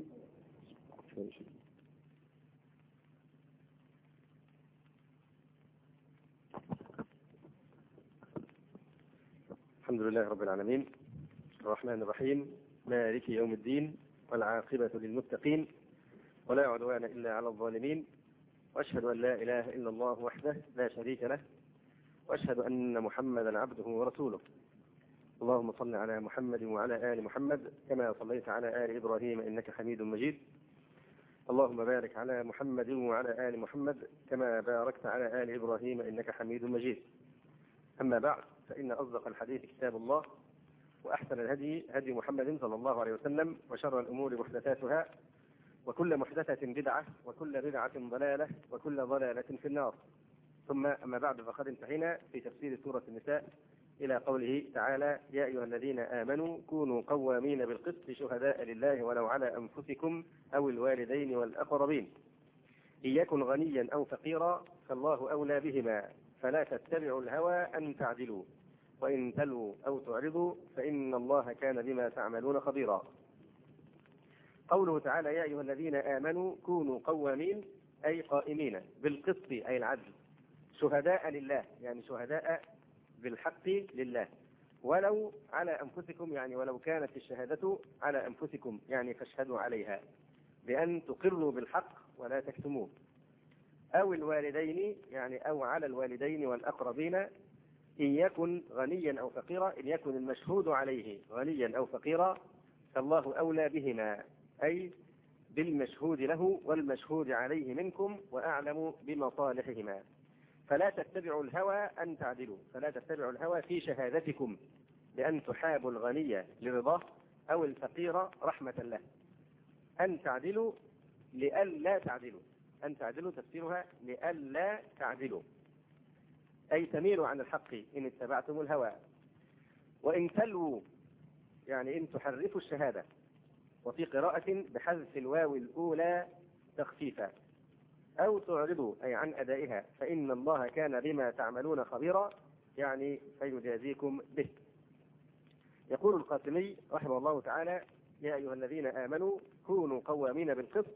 الحمد لله رب العالمين الرحمن الرحيم مالك يوم الدين والعاقبة للمتقين ولا عدوان إلا على الظالمين، وأشهد أن لا إله إلا الله وحده لا شريك له، وأشهد أن محمدا عبده ورسوله. اللهم صل على محمد وعلى آل محمد كما صليت على آل إبراهيم إنك حميد مجيد. اللهم بارك على محمد وعلى آل محمد كما باركت على آل إبراهيم إنك حميد مجيد. أما بعد، فإن أصدق الحديث كتاب الله، وأحسن الهدي هدي محمد صلى الله عليه وسلم، وشر الأمور محدثاتها، وكل محدثة بدعة، وكل بدعة ضلالة، وكل ضلالة في النار. ثم أما بعد، فقد انتهينا في تفسير سورة النساء إلى قوله تعالى يا أيها الذين آمنوا كونوا قوامين بالقسط شهداء لله ولو على أنفسكم أو الوالدين والأقربين إن يكن غنيا أو فقيرا فالله أولى بهما فلا تتبعوا الهوى أن تعدلوا وإن تلوا أو تعرضوا فإن الله كان بما تعملون خبيرا. قوله تعالى يا أيها الذين آمنوا كونوا قوامين أي قائمين بالقسط أي العدل، شهداء لله يعني شهداء بالحق لله، ولو على أنفسكم يعني ولو كانت الشهادة على أنفسكم يعني فاشهدوا عليها بأن تقروا بالحق ولا تكتموه، أو الوالدين يعني أو على الوالدين والأقربين إن يكن غنيا أو فقيرا، إن يكن المشهود عليه غنيا أو فقيرا فالله أولى بهما أي بالمشهود له والمشهود عليه منكم وأعلم بمصالحهما. فلا تتبعوا الهوى أن تعدلوا، فلا تتبعوا الهوى في شهادتكم بأن تحابوا الغني لرضاه أو الفقير رحمة له. أن تعدلوا لئلا تعدلوا، أن تعدلوا تفسيرها لئلا تعدلوا أي تميلوا عن الحق إن اتبعتم الهوى. وإن تلوا يعني إن تحرفوا الشهادة، وفي قراءة بحذف الواو الأولى تخفيفا، أو تعرضوا أي عن أدائها فإن الله كان بما تعملون خبيرا يعني فيجازيكم به. يقول القاسمي رحمه الله تعالى يا أيها الذين آمنوا كونوا قوامين بالقسط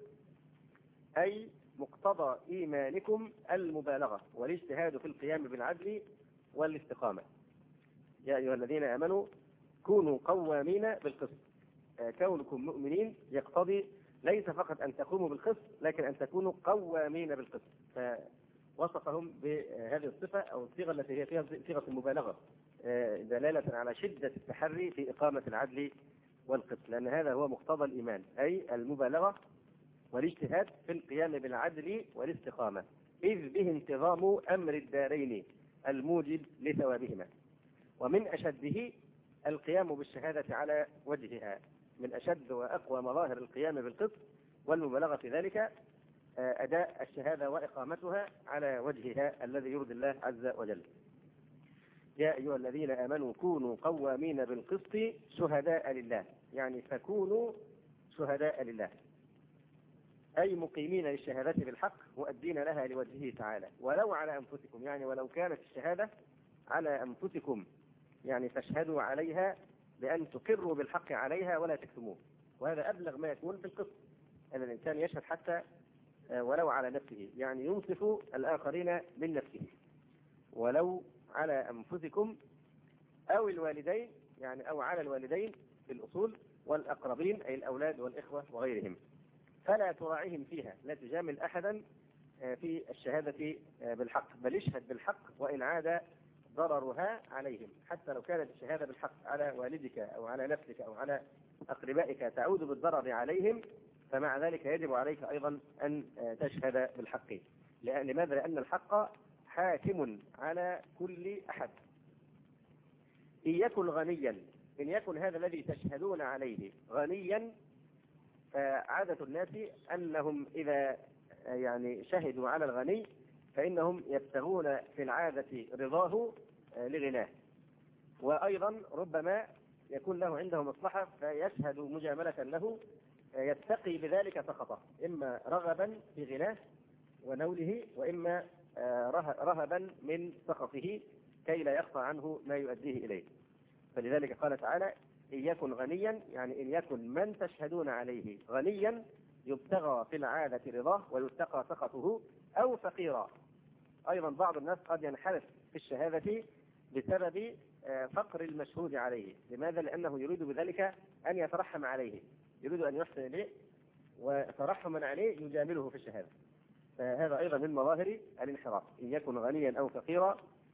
أي مقتضى إيمانكم المبالغة والاجتهاد في القيام بالعدل والاستقامة. يا أيها الذين آمنوا كونوا قوامين بالقسط، كونكم مؤمنين يقتضي ليس فقط أن تقوموا بالقسط لكن أن تكونوا قوامين بالقسط، فوصفهم بهذه الصفة أو الصيغة التي هي فيها صيغة المبالغة دلالة على شدة التحري في إقامة العدل والقسط، لأن هذا هو مقتضى الإيمان أي المبالغة والاجتهاد في القيام بالعدل والاستقامة، إذ به انتظام أمر الدارين الموجب لثوابهما. ومن أشده القيام بالشهادة على وجهها، من أشد وأقوى مظاهر القيام بالقسط والمبالغة في ذلك أداء الشهادة وإقامتها على وجهها الذي يرضي الله عز وجل. يا أيها الذين آمنوا كونوا قوامين بالقسط شهداء لله يعني فكونوا شهداء لله أي مقيمين للشهادة بالحق مؤدين لها لوجهه تعالى، ولو على أنفسكم يعني ولو كانت الشهادة على أنفسكم يعني فاشهدوا عليها بأن تقروا بالحق عليها ولا تكتموه. وهذا أبلغ ما يكون في القسط أن الإنسان يشهد حتى ولو على نفسه، يعني ينصف الآخرين من نفسه. ولو على أنفسكم أو الوالدين، يعني أو على الوالدين في الأصول، والأقربين أي الأولاد والإخوة وغيرهم، فلا تراعيهم فيها، لا تجامل أحدا في الشهادة بالحق، بل اشهد بالحق وإن عاد ضررها عليهم. حتى لو كانت الشهادة بالحق على والدك أو على نفسك أو على أقربائك تعود بالضرر عليهم، فمع ذلك يجب عليك أيضا أن تشهد بالحق. لماذا؟ لأن الحق حاكم على كل أحد. إن يكن غنيا، إن يكن هذا الذي تشهدون عليه غنيا، فعادة الناس أنهم إذا يعني شهدوا على الغني فإنهم يبتغون في العادة رضاه لغناه، وأيضا ربما يكون له عنده مصلحة فيشهد مجاملة له يتقي بذلك سخطه، إما رغبا في غناه ونوله، وإما رهبا من سخطه كي لا يقطع عنه ما يؤديه إليه. فلذلك قال تعالى: إن يكن غنيا، يعني إن يكن من تشهدون عليه غنيا يبتغى في العادة رضاه ويتقى سخطه، أو فقيرا. أيضا بعض الناس قد ينحرف في الشهادة بسبب فقر المشهود عليه. لماذا؟ لأنه يريد بذلك أن يترحم عليه، يريد أن يحسن إليه، وترحما عليه يجامله في الشهادة. فهذا أيضا من مظاهر الانحراف. إن يكن غنيا أو فقيرا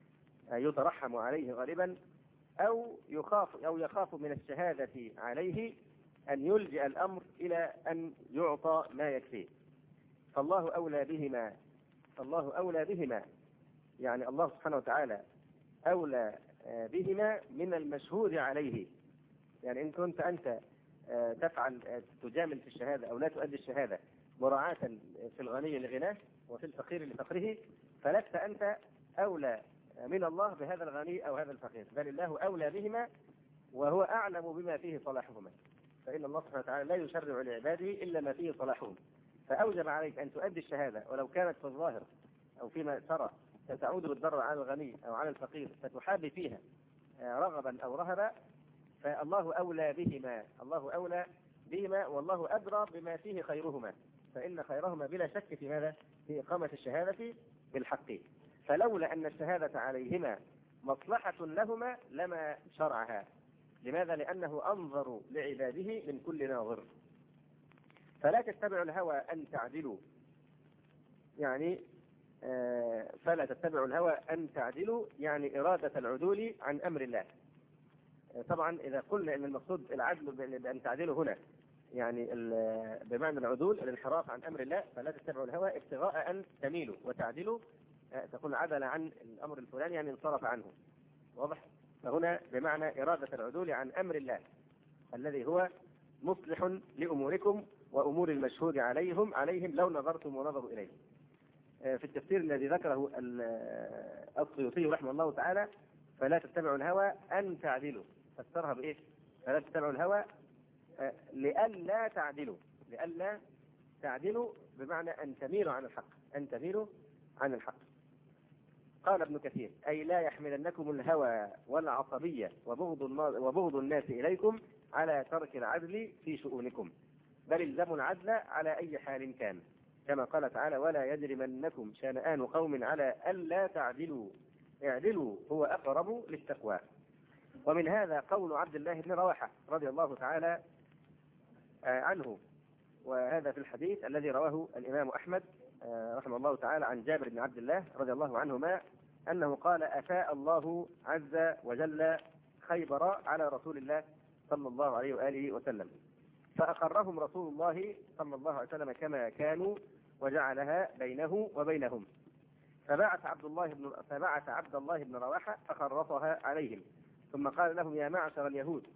يترحم عليه غالبا، أو يخاف أو يخاف من الشهادة عليه أن يلجئ الأمر إلى أن يعطى ما يكفيه. فالله أولى بهما، فالله أولى بهما، يعني الله سبحانه وتعالى أولى بهما من المشهود عليه. يعني إن كنت أنت تفعل تجامل في الشهادة أو لا تؤدي الشهادة مراعاة في الغني لغناه وفي الفقير لفقره، فلست أنت أولى من الله بهذا الغني أو هذا الفقير، بل الله أولى بهما وهو أعلم بما فيه صلاحهما. فإن الله سبحانه وتعالى لا يشرع لعباده إلا ما فيه صلاحهم، فأوجب عليك أن تؤدي الشهادة ولو كانت في الظاهر أو فيما ترى ستعود بالضرر على الغني أو على الفقير، فتحابي فيها رغبا أو رهبا، فالله أولى بهما، الله أولى بهما، والله أدرى بما فيه خيرهما، فإن خيرهما بلا شك في ماذا؟ في إقامة الشهادة بالحق. فلولا أن الشهادة عليهما مصلحة لهما لما شرعها. لماذا؟ لأنه أنظر لعباده من كل ناظر. فلا تتبعوا الهوى أن تعدلوا، يعني آه فلا تتبعوا الهوى أن تعدلوا، يعني إرادة العدول عن أمر الله. آه طبعا إذا قلنا أن المقصود العدل بأن تعدلوا هنا يعني بمعنى العدول الانحراف عن أمر الله، فلا تتبعوا الهوى ابتغاء أن تميلوا وتعدلوا، آه تكون عدل عن الأمر الفلاني يعني انصرف عنه. واضح؟ فهنا بمعنى إرادة العدول عن أمر الله الذي هو مصلح لأموركم وأمور المشهود عليهم عليهم لو نظرتم ونظروا إليه. في التفسير الذي ذكره السيوطي رحمه الله تعالى: فلا تتبعوا الهوى أن تعدلوا، فسرها بإيه؟ فلا تتبعوا الهوى لئلا تعدلوا، لئلا تعدلوا بمعنى أن تميلوا عن الحق، أن تميلوا عن الحق. قال ابن كثير: أي لا يحملنكم الهوى والعصبية وبغض وبغض الناس إليكم على ترك العدل في شؤونكم، بل الزموا العدل على أي حال كان، كما قال تعالى: ولا يجرمنكم شنآن قوم على ألا تعدلوا اعدلوا هو أقرب للتقوى. ومن هذا قول عبد الله بن رواحة رضي الله تعالى عنه، وهذا في الحديث الذي رواه الإمام أحمد رحمه الله تعالى عن جابر بن عبد الله رضي الله عنهما أنه قال: أفاء الله عز وجل خيبر على رسول الله صلى الله عليه وآله وسلم، فأقرهم رسول الله صلى الله عليه وسلم كما كانوا وجعلها بينه وبينهم، فبعث عبد الله بن فبعث عبد الله بن رواحة فخرصها عليهم، ثم قال لهم: يا معشر اليهود،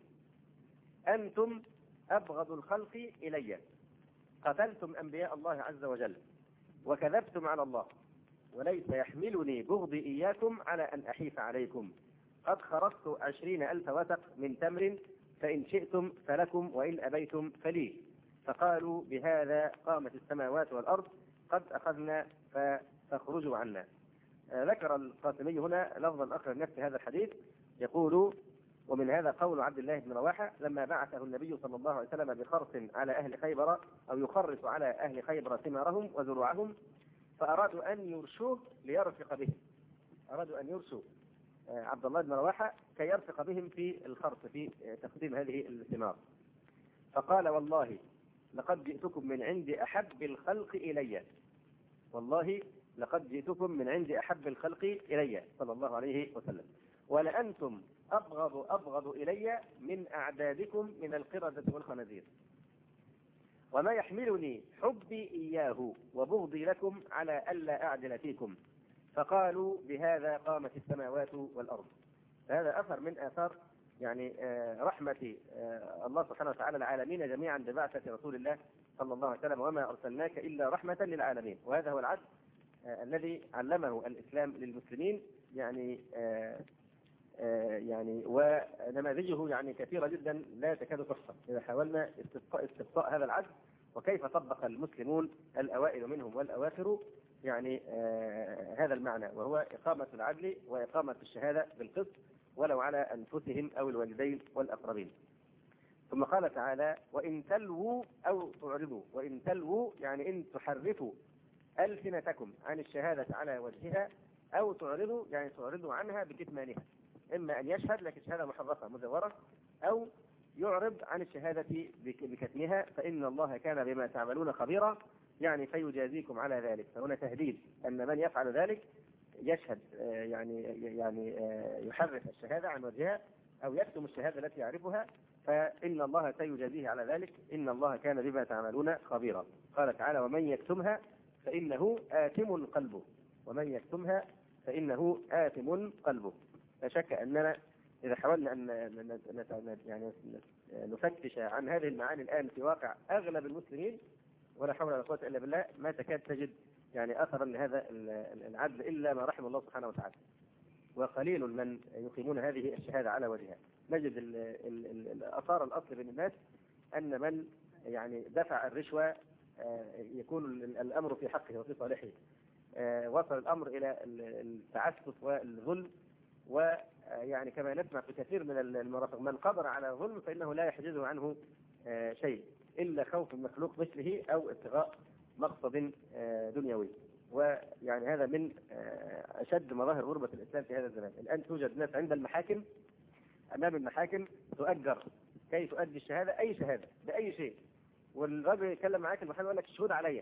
أنتم أبغض الخلق إلي، قتلتم أنبياء الله عز وجل وكذبتم على الله، وليس يحملني بغضي إياكم على أن أحيف عليكم، قد خرجت عشرين ألف وثق من تمر، فإن شئتم فلكم وإن أبيتم فلي. فقالوا: بهذا قامت السماوات والأرض، قد أخذنا فاخرجوا عنا. آه ذكر القاسمي هنا لفظا آخر نفس هذا الحديث، يقول: ومن هذا قول عبد الله بن رواحة لما بعثه النبي صلى الله عليه وسلم بخرص على أهل خيبر أو يخرص على أهل خيبر ثمارهم وزروعهم، فأرادوا أن يرشوه ليرفق بهم، أرادوا أن يرشوا عبد الله بن رواحة كي يرفق بهم في الخرص في تقديم هذه الثمار. فقال والله لقد جئتكم من عند أحب الخلق إلي، والله لقد جئتكم من عند أحب الخلق إلي صلى الله عليه وسلم، ولأنتم أبغض أبغض إلي من أعدادكم من القردة والخنازير، وما يحملني حبي إياه وبغضي لكم على ألا أعدل فيكم. فقالوا بهذا قامت السماوات والأرض. هذا أثر من آثار يعني رحمة الله سبحانه وتعالى العالمين جميعا ببعثة رسول الله صلى الله عليه وسلم، وما أرسلناك إلا رحمة للعالمين. وهذا هو العدل الذي علمه الإسلام للمسلمين، يعني يعني ونماذجه يعني كثيرة جدا لا تكاد تحصى إذا حاولنا استبقاء, استبقاء هذا العدل وكيف طبق المسلمون الأوائل منهم والأواخر يعني آه هذا المعنى، وهو إقامة العدل وإقامة الشهادة بالقسط ولو على أنفسهم أو الوالدين والأقربين. ثم قال تعالى وإن تلووا أو تعرضوا، وإن تلووا يعني إن تحرفوا ألسنتكم عن الشهادة على وجهها، أو تعرضوا يعني تعرضوا عنها بكتمانها، إما أن يشهد لكن شهادة محرفة مزورة، أو يعرض عن الشهادة بكتمها، فإن الله كان بما تعملون خبيرا، يعني فيجازيكم على ذلك. فهنا تهديد أن من يفعل ذلك يشهد يعني يعني يحرف الشهادة عن وجهها أو يكتم الشهادة التي يعرفها، فإن الله سيجازيه على ذلك، إن الله كان بما تعملون خبيرا. قال تعالى ومن يكتمها فإنه آثم قلبه، ومن يكتمها فإنه آثم قلبه. لا شك أننا إذا حاولنا أن يعني نفتش عن هذه المعاني الآن في واقع أغلب المسلمين ولا حول ولا قوة إلا بالله، ما تكاد تجد يعني أثرا لهذا العدل إلا ما رحم الله سبحانه وتعالى، وقليل من يقيمون هذه الشهادة على وجهها. نجد الأثار الأصل بين الناس أن من يعني دفع الرشوة يكون الأمر في حقه وفي صالحه، وصل الأمر إلى التعسف والظلم، ويعني كما نسمع في كثير من المرافق من قدر على ظلم فإنه لا يحجزه عنه شيء إلا خوف المخلوق مثله أو ابتغاء مقصد دنيوي. ويعني هذا من أشد مظاهر غربة الإسلام في هذا الزمان. الآن توجد ناس عند المحاكم أمام المحاكم تؤجر كي تؤدي الشهادة، أي شهادة بأي شيء، والرجل يتكلم معاك المحامي يقول لك الشهود عليا،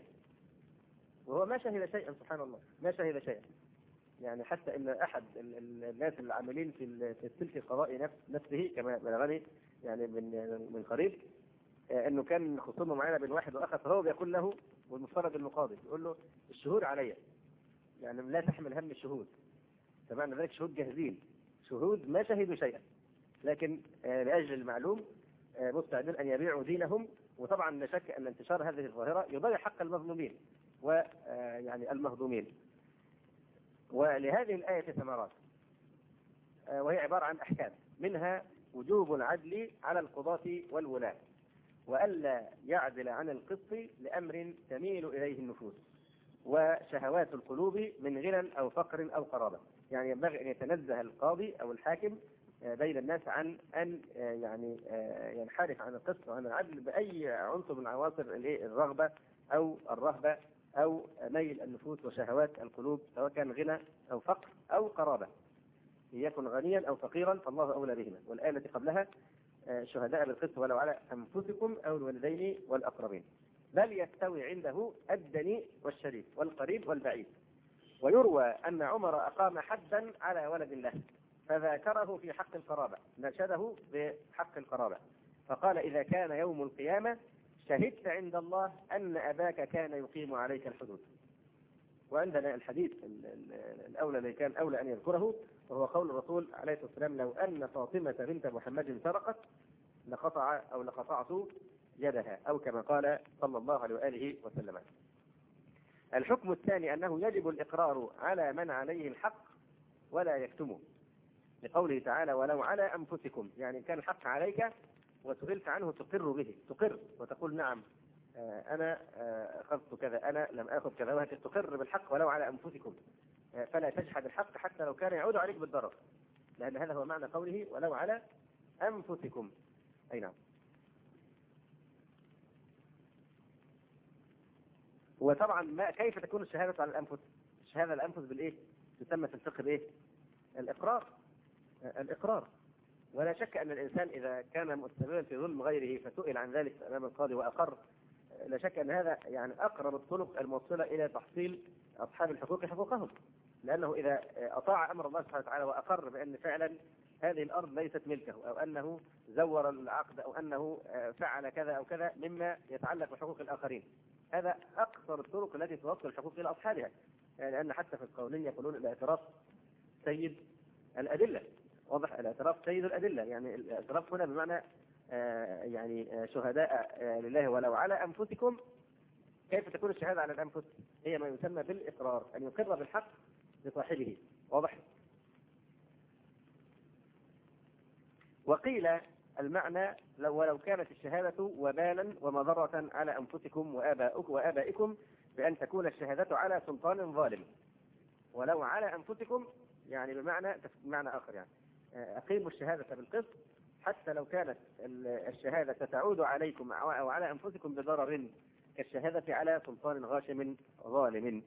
وهو ما شهد شيئا، سبحان الله ما شهد شيئا. يعني حتى ان احد الناس العاملين في في السلك القضائي نفسه كما بلغني يعني من من قريب انه كان خصومه معانا بين واحد واخر، فهو بيقول له والمفترض المقاضي يقول له الشهود عليا، يعني لا تحمل هم الشهود، فمعنى ذلك شهود جاهزين، شهود ما شهدوا شيئا، لكن لاجل المعلوم مستعدين ان يبيعوا دينهم. وطبعا لا شك ان انتشار هذه الظاهره يضيع حق المظلومين ويعني المهضومين. ولهذه الآية ثمرات، وهي عبارة عن أحكام، منها وجوب العدل على القضاة والولاة، وألا يعدل عن القسط لأمر تميل إليه النفوس، وشهوات القلوب من غنى أو فقر أو قرابة. يعني ينبغي أن يتنزه القاضي أو الحاكم بين الناس عن أن يعني ينحرف عن القسط وعن العدل بأي عنصر من عناصر الرغبة أو الرهبة أو ميل النفوس وشهوات القلوب، سواء كان غنى أو فقر أو قرابة. يكن غنيا أو فقيرا فالله أولى بهما. والآية التي قبلها شهداء بالقسط ولو على أنفسكم أو الوالدين والأقربين، بل يستوي عنده الدني والشريف والقريب والبعيد. ويروى أن عمر أقام حدا على ولد له فذاكره في حق القرابة، نشده بحق القرابة، فقال إذا كان يوم القيامة شهدت عند الله أن أباك كان يقيم عليك الحدود. وعندنا الحديث الأولى الذي كان أولى أن يذكره، وهو قول الرسول عليه الصلاة والسلام لو أن فاطمة بنت محمد سرقت لقطع أو لقطعت يدها، أو كما قال صلى الله عليه وآله وسلم. الحكم الثاني أنه يجب الإقرار على من عليه الحق ولا يكتمه، لقوله تعالى ولو على أنفسكم، يعني كان الحق عليك وسئلت عنه تقر به، تقر وتقول نعم أنا أخذت كذا، أنا لم أخذ كذا، وهكذا تقر بالحق ولو على أنفسكم، فلا تجحد الحق حتى لو كان يعود عليك بالضرر، لأن هذا هو معنى قوله ولو على أنفسكم. أي نعم. وطبعا ما كيف تكون الشهادة على الأنفس؟ الشهادة على الأنفس بالإيه؟ تسمى في الفقه بإيه؟ الإقرار. الإقرار. ولا شك أن الإنسان إذا كان متسببا في ظلم غيره فسئل عن ذلك أمام القاضي وأقر، لا شك أن هذا يعني أقرب الطرق الموصلة إلى تحصيل أصحاب الحقوق حقوقهم، لأنه إذا أطاع أمر الله سبحانه وتعالى وأقر بأن فعلا هذه الأرض ليست ملكه، أو أنه زور العقد، أو أنه فعل كذا أو كذا مما يتعلق بحقوق الآخرين، هذا أكثر الطرق التي توصل الحقوق إلى أصحابها. يعني لأن حتى في القولين يقولون الاعتراف سيد الأدلة. واضح؟ الاعتراف سيد الأدلة، يعني الاعتراف هنا بمعنى آه يعني آه شهداء آه لله ولو على أنفسكم. كيف تكون الشهادة على الأنفس؟ هي ما يسمى بالإقرار، أن يقر بالحق لصاحبه. واضح؟ وقيل المعنى لو ولو كانت الشهادة وبالا ومضرة على أنفسكم وآبائكم وآبائكم بأن تكون الشهادة على سلطان ظالم. ولو على أنفسكم يعني بمعنى بمعنى آخر، يعني أقيموا الشهادة بالقسط حتى لو كانت الشهادة تعود عليكم أو على أنفسكم بضرر كالشهادة على سلطان غاشم ظالم.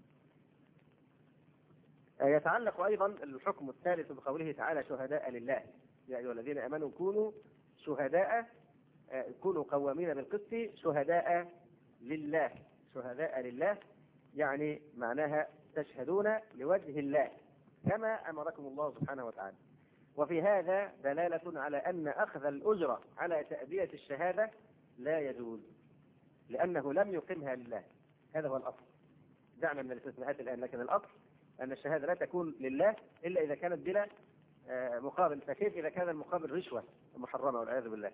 يتعلق أيضا الحكم الثالث بقوله تعالى شهداء لله. يا أيها الذين آمنوا كونوا شهداء كونوا قوامين بالقسط شهداء لله. شهداء لله يعني معناها تشهدون لوجه الله كما أمركم الله سبحانه وتعالى. وفي هذا دلالة على أن أخذ الأجرة على تأدية الشهادة لا يجوز، لأنه لم يقمها لله. هذا هو الأصل. دعنا من الاستثناءات الآن، لكن الأصل أن الشهادة لا تكون لله إلا إذا كانت بلا مقابل. فكيف إذا كان المقابل رشوة محرمة والعياذ بالله؟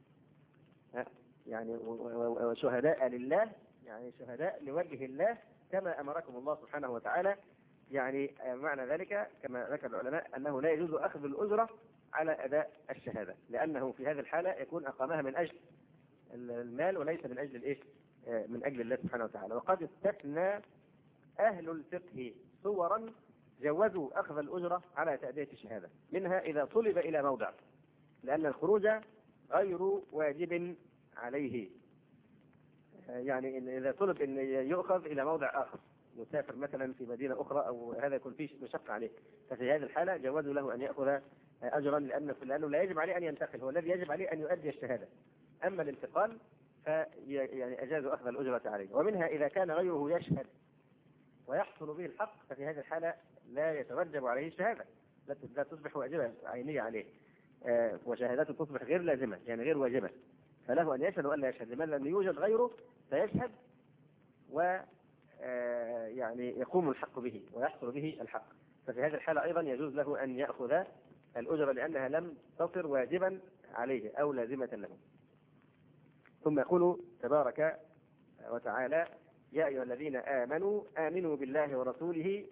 يعني وشهداء لله يعني شهداء لوجه الله كما أمركم الله سبحانه وتعالى. يعني معنى ذلك كما ذكر العلماء أنه لا يجوز أخذ الأجرة على أداء الشهادة، لأنه في هذه الحالة يكون أقامها من أجل المال وليس من أجل الإيه؟ من أجل الله سبحانه وتعالى. وقد استثنى أهل الفقه صورا جوزوا أخذ الأجرة على تأدية الشهادة، منها إذا طلب إلى موضع، لأن الخروج غير واجب عليه. يعني إذا طلب أن يؤخذ إلى موضع آخر، يسافر مثلا في مدينة أخرى أو هذا يكون فيه مشقة عليه، ففي هذه الحالة جوزوا له أن يأخذ أجرا، لأنه لأنه لا يجب عليه أن ينتقل، هو الذي يجب عليه أن يؤدي الشهادة. أما الانتقال يعني أجازوا أخذ الأجرة عليه. ومنها إذا كان غيره يشهد ويحصل به الحق، ففي هذه الحالة لا يتوجب عليه الشهادة، لا تصبح واجبة عينية عليه، آه وشهادته تصبح غير لازمة يعني غير واجبة، فله أن يشهد وأن لا يشهد، لمن لم يوجد غيره فيشهد و آه يعني يقوم الحق به ويحصل به الحق. ففي هذه الحالة أيضا يجوز له أن يأخذ الأجرة لأنها لم تصر واجبا عليه أو لازمة له. ثم يقول تبارك وتعالى يا أيها الذين آمنوا آمنوا بالله ورسوله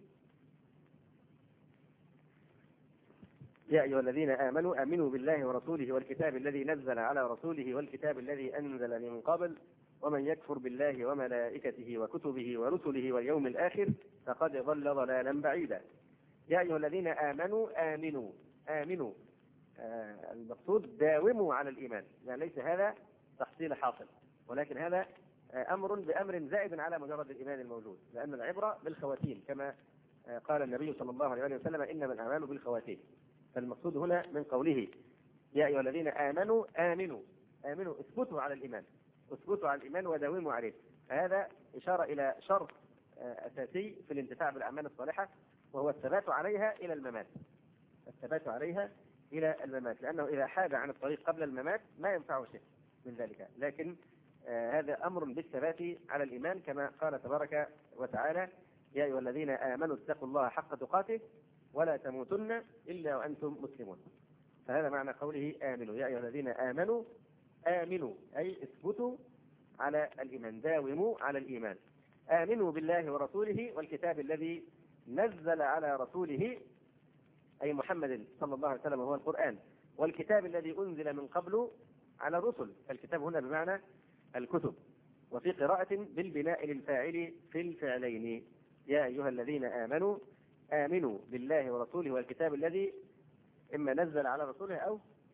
يا أيها الذين آمنوا آمنوا بالله ورسوله والكتاب الذي نزل على رسوله والكتاب الذي أنزل من قبل ومن يكفر بالله وملائكته وكتبه ورسله واليوم الآخر فقد ضل ضلالا بعيدا. يا أيها الذين آمنوا آمنوا آمنوا آه المقصود داوموا على الإيمان، يعني ليس هذا تحصيل حاصل، ولكن هذا أمر بأمر زائد على مجرد الإيمان الموجود، لأن العبرة بالخواتيم كما قال النبي صلى الله عليه وسلم إنما الأعمال بالخواتيم. فالمقصود هنا من قوله يا أيها الذين آمنوا آمنوا آمنوا اثبتوا على الإيمان، اثبتوا على الإيمان وداوموا عليه. فهذا إشارة إلى شرط أساسي في الانتفاع بالأعمال الصالحة، وهو الثبات عليها إلى الممات. الثبات عليها إلى الممات، لأنه إذا حاد عن الطريق قبل الممات ما ينفعه شيء من ذلك. لكن آه هذا أمر بالثبات على الإيمان كما قال تبارك وتعالى يا أيها الذين آمنوا اتقوا الله حق تقاته ولا تموتن إلا وأنتم مسلمون. فهذا معنى قوله آمنوا يا أيها الذين آمنوا آمنوا أي اثبتوا على الإيمان، داوموا على الإيمان. آمنوا بالله ورسوله والكتاب الذي نزل على رسوله أي محمد صلى الله عليه وسلم وهو القرآن، والكتاب الذي أنزل من قبل على الرسل. الكتاب هنا بمعنى الكتب، وفي قراءة بالبناء للفاعل في الفعلين يا أيها الذين آمنوا آمنوا بالله ورسوله والكتاب الذي إما نزل على رسوله أو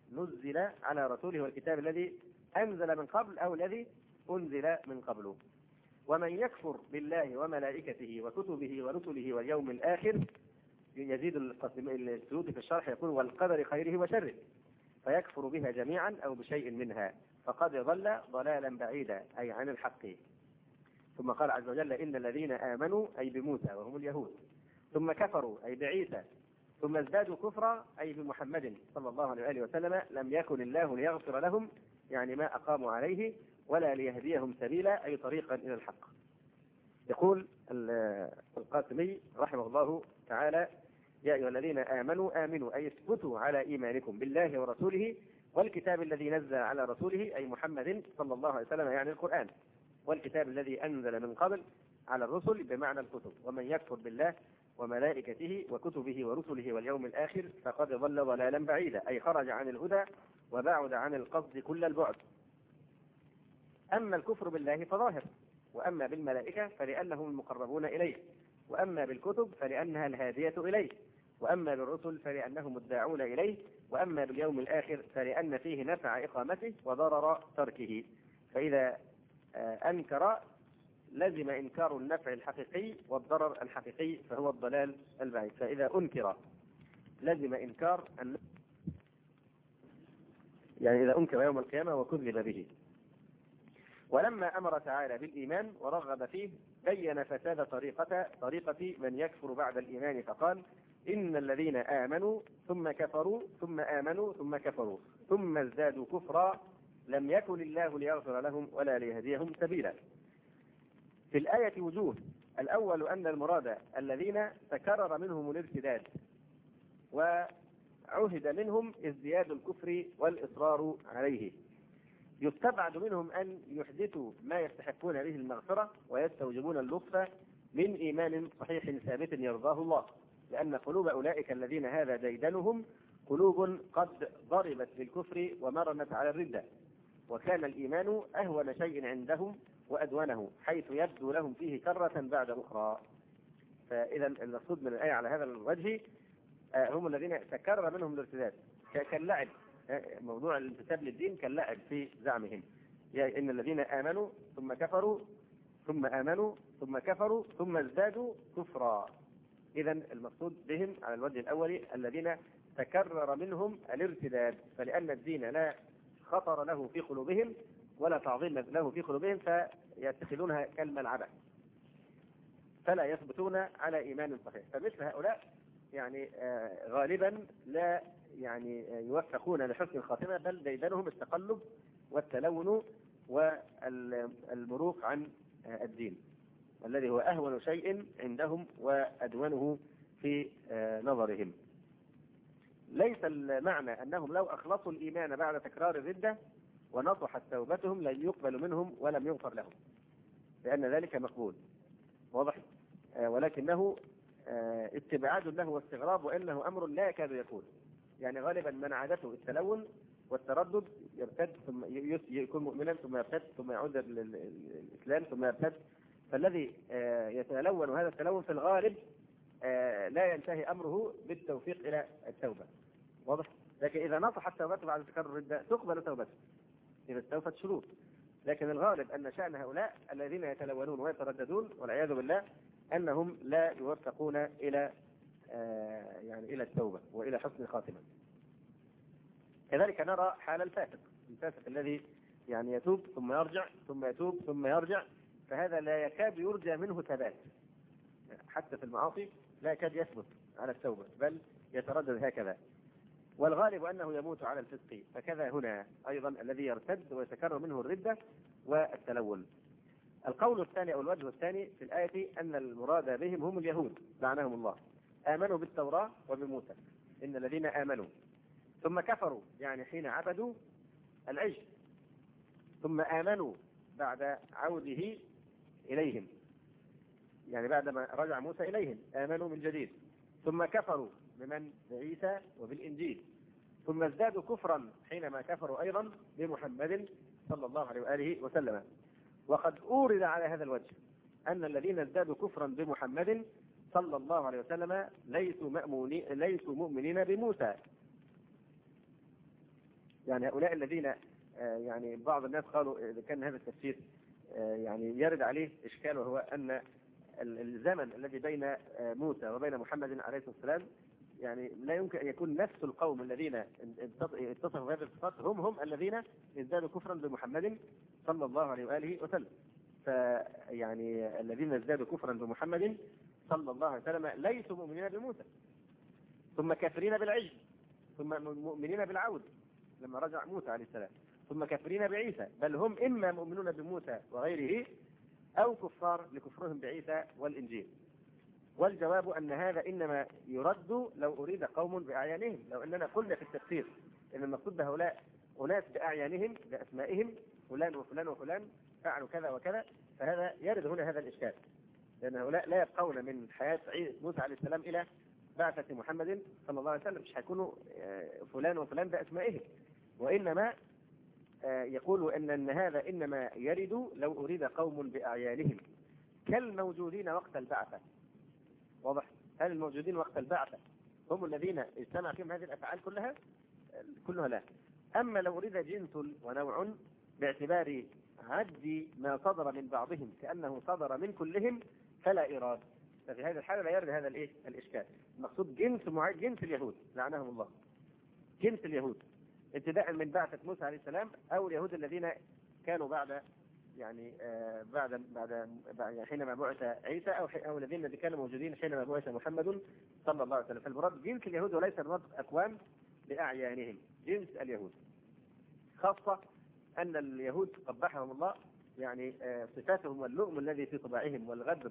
نزل على رسوله والكتاب الذي أنزل من قبل أو الذي أنزل من قبله. ومن يكفر بالله وملائكته وكتبه ورسله واليوم الآخر، يزيد السيوطي في الشرح يقول والقدر خيره وشره، فيكفر بها جميعا أو بشيء منها فقد ضل ضلالا بعيدا أي عن الحق. ثم قال عز وجل إن الذين آمنوا أي بموسى وهم اليهود ثم كفروا أي بعيسى ثم ازدادوا كفرا أي بمحمد صلى الله عليه وآله وسلم لم يكن الله ليغفر لهم يعني ما أقاموا عليه ولا ليهديهم سبيلا أي طريقا إلى الحق. يقول القاسمي رحمه الله تعالى يا أيها الذين آمنوا آمنوا أي اثبتوا على إيمانكم بالله ورسوله والكتاب الذي نزل على رسوله أي محمد صلى الله عليه وسلم يعني القرآن، والكتاب الذي أنزل من قبل على الرسل بمعنى الكتب. ومن يكفر بالله وملائكته وكتبه ورسله واليوم الآخر فقد ضل ضلالا بعيدا أي خرج عن الهدى وبعد عن القصد كل البعد. أما الكفر بالله فظاهر، وأما بالملائكة فلأنهم المقربون إليه، وأما بالكتب فلأنها الهادية إليه، وأما بالرسل فلأنهم الداعون إليه، وأما باليوم الآخر فلأن فيه نفع إقامته وضرر تركه. فإذا أنكر لزم إنكار النفع الحقيقي والضرر الحقيقي فهو الضلال البعيد. فإذا أنكر لزم إنكار النفع، يعني إذا أنكر يوم القيامة وكذب به. ولما أمر تعالى بالإيمان ورغب فيه بين فساد طريقة طريقة من يكفر بعد الإيمان فقال إن الذين آمنوا ثم كفروا ثم آمنوا ثم كفروا ثم ازدادوا كفرا لم يكن الله ليغفر لهم ولا ليهديهم سبيلا. في الآية وجوه: الأول أن المراد الذين تكرر منهم الارتداد وعهد منهم ازدياد الكفر والإصرار عليه، يستبعد منهم أن يحدثوا ما يستحقون به المغفرة ويستوجبون اللطف من إيمان صحيح ثابت يرضاه الله، لأن قلوب أولئك الذين هذا ديدنهم قلوب قد ضربت بالكفر ومرنت على الردة، وكان الإيمان أهون شيء عندهم وأدونه حيث يبدو لهم فيه كرة بعد أخرى. فإذا المقصود من الآية على هذا الوجه هم الذين تكرر منهم الارتداد كاللعب، موضوع الانتساب للدين كاللعب في زعمهم، يعني إن الذين آمنوا ثم كفروا ثم آمنوا ثم كفروا ثم ازدادوا كفرا. إذا المقصود بهم على الوجه الأول الذين تكرر منهم الارتداد، فلأن الدين لا خطر له في قلوبهم ولا تعظيم له في قلوبهم فيتخذونها كالملعبة فلا يثبتون على إيمان صحيح. فمثل هؤلاء يعني غالبا لا يعني يوفقون لحسن الخاتمة، بل ديدنهم التقلب والتلون والمروق عن الدين الذي هو أهون شيء عندهم وأدونه في نظرهم. ليس المعنى أنهم لو أخلصوا الإيمان بعد تكرار الردة ونصحت توبتهم لن يقبل منهم ولم يغفر لهم، لأن ذلك مقبول واضح، ولكنه استبعاد له واستغراب، وإنه أمر لا يكاد يكون. يعني غالبا من عادته التلون والتردد يرتد ثم يكون مؤمنا ثم يرتد ثم يعود للإسلام ثم يرتد، فالذي يتلون هذا التلون في الغالب لا ينتهي أمره بالتوفيق إلى التوبة واضح. لكن إذا نصحت توبته بعد تكرر الردة تقبل توبته إذا استوفت شروط. لكن الغالب أن شأن هؤلاء الذين يتلونون ويترددون والعياذ بالله أنهم لا يوفقون إلى آه يعني إلى التوبة وإلى حسن الخاتمة. كذلك نرى حال الفاسق، الفاسق الذي يعني يتوب ثم يرجع ثم يتوب ثم يرجع، فهذا لا يكاد يرجى منه ثبات، حتى في المعاصي لا يكاد يثبت على التوبة بل يتردد هكذا، والغالب أنه يموت على الفسق. فكذا هنا أيضا الذي يرتد ويتكرر منه الردة والتلون. القول الثاني أو الوجه الثاني في الآية أن المراد بهم هم اليهود لعنهم الله، آمنوا بالتوراة وبموسى، إن الذين آمنوا ثم كفروا يعني حين عبدوا العجل، ثم آمنوا بعد عوده إليهم، يعني بعدما رجع موسى إليهم آمنوا من جديد، ثم كفروا بمن بعيسى وبالإنجيل، ثم ازدادوا كفرا حينما كفروا أيضا بمحمد صلى الله عليه وآله وسلم. وقد أورد على هذا الوجه أن الذين ازدادوا كفرا بمحمد صلى الله عليه وسلم ليسوا مؤمنين ليسوا مؤمنين بموسى، يعني هؤلاء الذين يعني بعض الناس قالوا إذا كان هذا التفسير يعني يرد عليه إشكال، وهو أن الزمن الذي بين موسى وبين محمد عليه الصلاة والسلام يعني لا يمكن أن يكون نفس القوم الذين اتصفوا بهذه الصفات هم هم الذين ازدادوا كفرا بمحمد صلى الله عليه وآله وسلم. فيعني الذين ازدادوا كفرا بمحمد صلى الله عليه وسلم ليسوا مؤمنين بموسى، ثم كافرين بالعجل، ثم مؤمنين بالعود لما رجع موسى عليه السلام، ثم كافرين بعيسى، بل هم إما مؤمنون بموسى وغيره أو كفار لكفرهم بعيسى والإنجيل. والجواب أن هذا إنما يرد لو أريد قوم بأعيانهم. لو أننا قلنا في التفسير إن المقصود بهؤلاء أناس بأعيانهم بأسمائهم فلان وفلان وفلان فعلوا كذا وكذا، فهذا يرد هنا هذا الإشكال، لأن هؤلاء لا يبقون من حياة موسى عليه السلام إلى بعثة محمد صلى الله عليه وسلم، مش هيكونوا فلان وفلان بأسمائهم، وإنما يقول أن أن هذا إنما يرد لو أريد قوم بأعيانهم كالموجودين وقت البعثة. واضح؟ هل الموجودين وقت البعثة هم الذين اجتمع فيهم هذه الأفعال كلها؟ كلها لا. أما لو أريد جنس ونوع باعتبار عد ما صدر من بعضهم كأنه صدر من كلهم فلا إراد، ففي هذه الحالة لا يرد هذا الإيه؟ الإشكال. المقصود جنس معين، جنس اليهود لعنهم الله، جنس اليهود ابتداء من بعثة موسى عليه السلام أو اليهود الذين كانوا بعد يعني آه بعد بعد يعني حينما بعث عيسى أو أو الذين الذين كانوا موجودين حينما بعث محمد صلى الله عليه وسلم. فالمراد جنس اليهود وليس المراد أكوان بأعيانهم، جنس اليهود. خاصة أن اليهود قبحهم الله يعني آه صفاتهم واللؤم الذي في طباعهم والغدر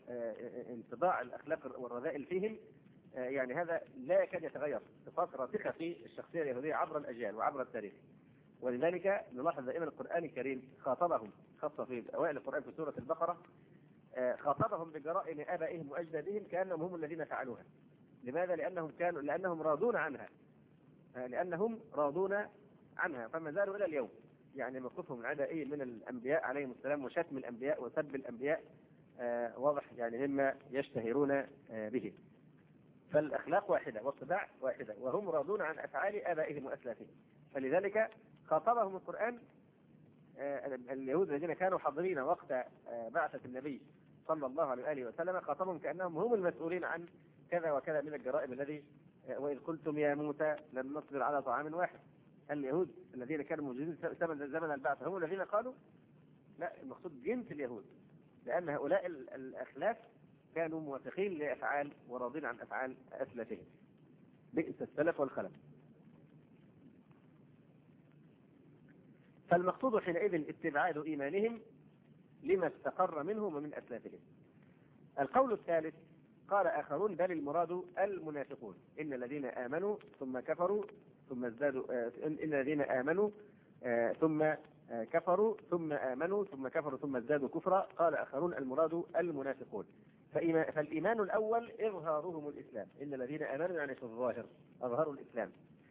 وانطباع الأخلاق والرذائل فيهم آه يعني هذا لا يكاد يتغير، صفات راسخة في الشخصية اليهودية عبر الأجيال وعبر التاريخ. ولذلك نلاحظ دائما القرآن الكريم خاطبهم، خاصة في أوائل القرآن في سورة البقرة آه خاطبهم بجرائم آبائهم وأجدادهم كأنهم هم الذين فعلوها. لماذا؟ لأنهم كانوا لأنهم راضون عنها، آه لأنهم راضون عنها فما زالوا إلى اليوم يعني موقفهم العدائي من الأنبياء عليهم السلام وشتم الأنبياء وسب الأنبياء آه واضح يعني مما يشتهرون آه به. فالأخلاق واحدة والطباع واحدة وهم راضون عن أفعال آبائهم وأسلافهم. فلذلك خاطبهم القرآن آه اليهود الذين كانوا حاضرين وقت آه بعثة النبي صلى الله عليه وآله وسلم، خاطبهم كأنهم هم المسؤولين عن كذا وكذا من الجرائم الذي آه وإذ قلتم يا موسى لن نصبر على طعام واحد. اليهود الذين كانوا موجودين زمن البعثة هم الذين قالوا؟ لا، المقصود جنس اليهود، لأن هؤلاء الأخلاف كانوا موافقين لأفعال وراضين عن أفعال أسلافهم. بئس السلف والخلف. فالمقصود حينئذ استبعاد إيمانهم لما استقر منهم ومن أسلافهم. القول الثالث قال آخرون بل المراد المنافقون، إن الذين آمنوا ثم كفروا ثم ازدادوا إن الذين آمنوا ثم كفروا ثم آمنوا ثم كفروا ثم ازدادوا كفرا. قال آخرون المراد المنافقون. فالإيمان الأول إظهارهم الإسلام، إن الذين آمنوا يعني في الظاهر أظهروا الإسلام،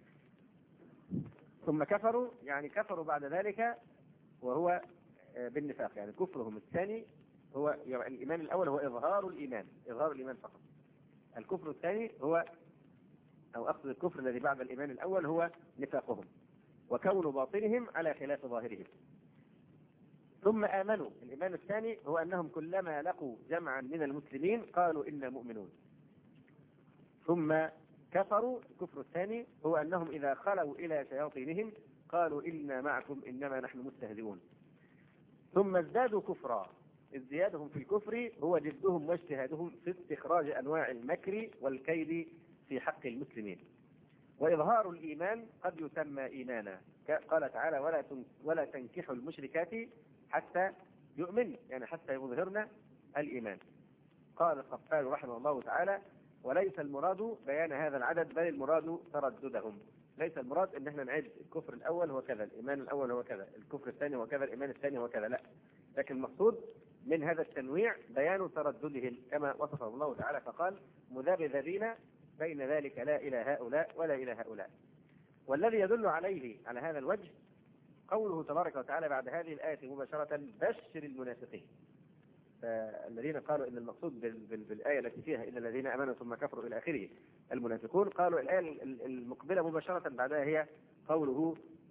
ثم كفروا يعني كفروا بعد ذلك وهو بالنفاق، يعني كفرهم الثاني هو يعني الإيمان الأول هو إظهار الإيمان، إظهار الإيمان فقط. الكفر الثاني هو أو أقصد الكفر الذي بعد الإيمان الأول هو نفاقهم وكون باطنهم على خلاف ظاهرهم. ثم آمنوا، الإيمان الثاني هو أنهم كلما لقوا جمعا من المسلمين قالوا إنا مؤمنون. ثم كفروا، الكفر الثاني هو أنهم إذا خلوا إلى شياطينهم قالوا إنا معكم إنما نحن مستهزئون. ثم ازدادوا كفرا، ازديادهم في الكفر هو جدهم واجتهادهم في استخراج أنواع المكر والكيد في حق المسلمين. وإظهار الإيمان قد يسمى إيمانا، قال تعالى ولا ولا تنكحوا المشركات حتى يؤمن، يعني حتى يظهرن الإيمان. قال القفال رحمه الله تعالى وليس المراد بيان هذا العدد بل المراد ترددهم. ليس المراد ان احنا نعد الكفر الاول هو كذا، الايمان الاول هو كذا، الكفر الثاني هو كذا، الايمان الثاني هو كذا، لا، لكن المقصود من هذا التنويع بيان ترددهم كما وصفه الله تعالى فقال مذبذبين بين ذلك لا الى هؤلاء ولا الى هؤلاء. والذي يدل عليه على هذا الوجه قوله تبارك وتعالى بعد هذه الآية مباشرة بشر المنافقين. فالذين قالوا ان المقصود بالآية التي فيها إن الذين آمنوا ثم كفروا إلى آخره المنافقون، قالوا الآية المقبلة مباشرة بعدها هي قوله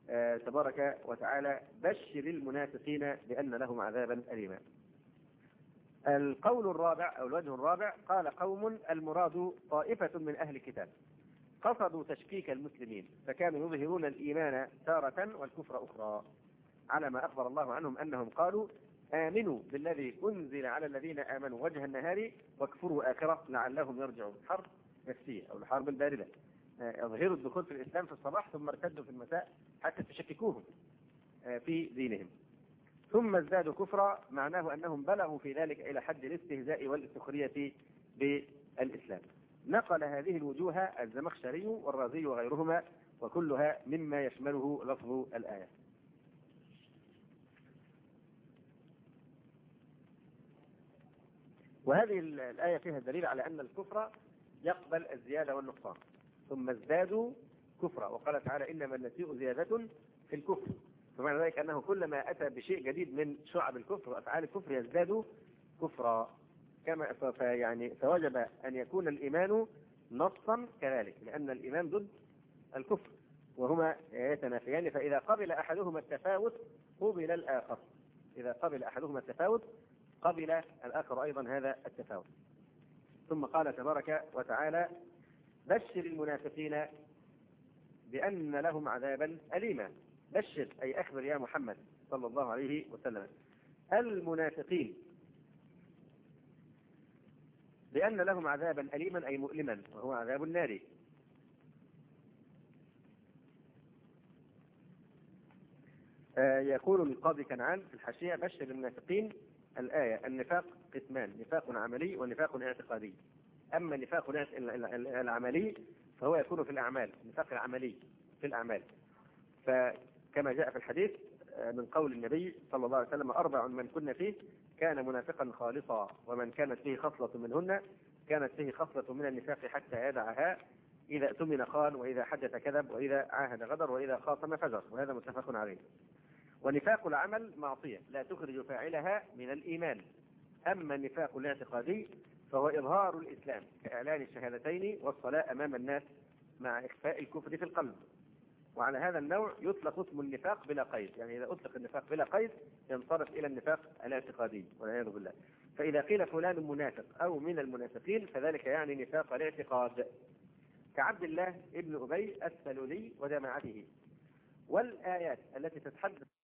آه تبارك وتعالى بشر المنافقين بأن لهم عذابا أليما. القول الرابع أو الوجه الرابع، قال قوم المراد طائفة من أهل الكتاب قصدوا تشكيك المسلمين فكانوا يظهرون الإيمان تارة والكفر أخرى، على ما أخبر الله عنهم أنهم قالوا آمنوا بالذي أنزل على الذين آمنوا وجه النهار واكفروا آخرة لعلهم يرجعون. حرب نفسية أو الحرب الباردة، يظهروا الدخول في الإسلام في الصباح ثم ارتدوا في المساء حتى تشككوهم في دينهم، ثم ازدادوا كفرا، معناه أنهم بلغوا في ذلك إلى حد الاستهزاء والسخرية بالإسلام. نقل هذه الوجوه الزمخشري والرازي وغيرهما، وكلها مما يشمله لفظ الآية. وهذه الآية فيها دليل على أن الكفر يقبل الزيادة والنقصان، ثم ازدادوا كفرا، وقال تعالى إنما النسيء زيادة في الكفر، فمعنى ذلك أنه كلما أتى بشيء جديد من شعب الكفر وأفعال الكفر يزداد كفرا، كما يعني فوجب أن يكون الإيمان نصا كذلك، لأن الإيمان ضد الكفر وهما يتنافيان، فإذا قبل أحدهما التفاوت قبل الآخر، إذا قبل أحدهما التفاوت قبل الآخر أيضا هذا التفاوت. ثم قال تبارك وتعالى بشر المنافقين بأن لهم عذابا أليما. بشر أي أخبر يا محمد صلى الله عليه وسلم المنافقين بأن لهم عذابا أليما أي مؤلما، وهو عذاب النار. آه يقول القاضي كنعان في الحاشية بشر المنافقين الآية النفاق قسمان، نفاق عملي ونفاق اعتقادي. أما النفاق العملي فهو يكون في الأعمال، النفاق العملي في الأعمال، فكما جاء في الحديث من قول النبي صلى الله عليه وسلم أربع من كن فيه كان منافقا خالصا، ومن كانت فيه خصلة منهن كانت فيه خصلة من النفاق حتى يدعها، إذا اؤتمن خان، وإذا حدث كذب، وإذا عاهد غدر، وإذا خاصم فجر، وهذا متفق عليه. ونفاق العمل معصية لا تخرج فاعلها من الإيمان. أما النفاق الاعتقادي فهو إظهار الإسلام كإعلان الشهادتين والصلاة أمام الناس مع إخفاء الكفر في القلب، وعلى هذا النوع يطلق اسم النفاق بلا قيد، يعني إذا أطلق النفاق بلا قيد ينصرف إلى النفاق الاعتقادي والعياذ بالله. فإذا قيل فلان منافق أو من المنافقين فذلك يعني نفاق الاعتقاد، كعبد الله ابن أبي السلولي وجماعته. والآيات التي تتحدث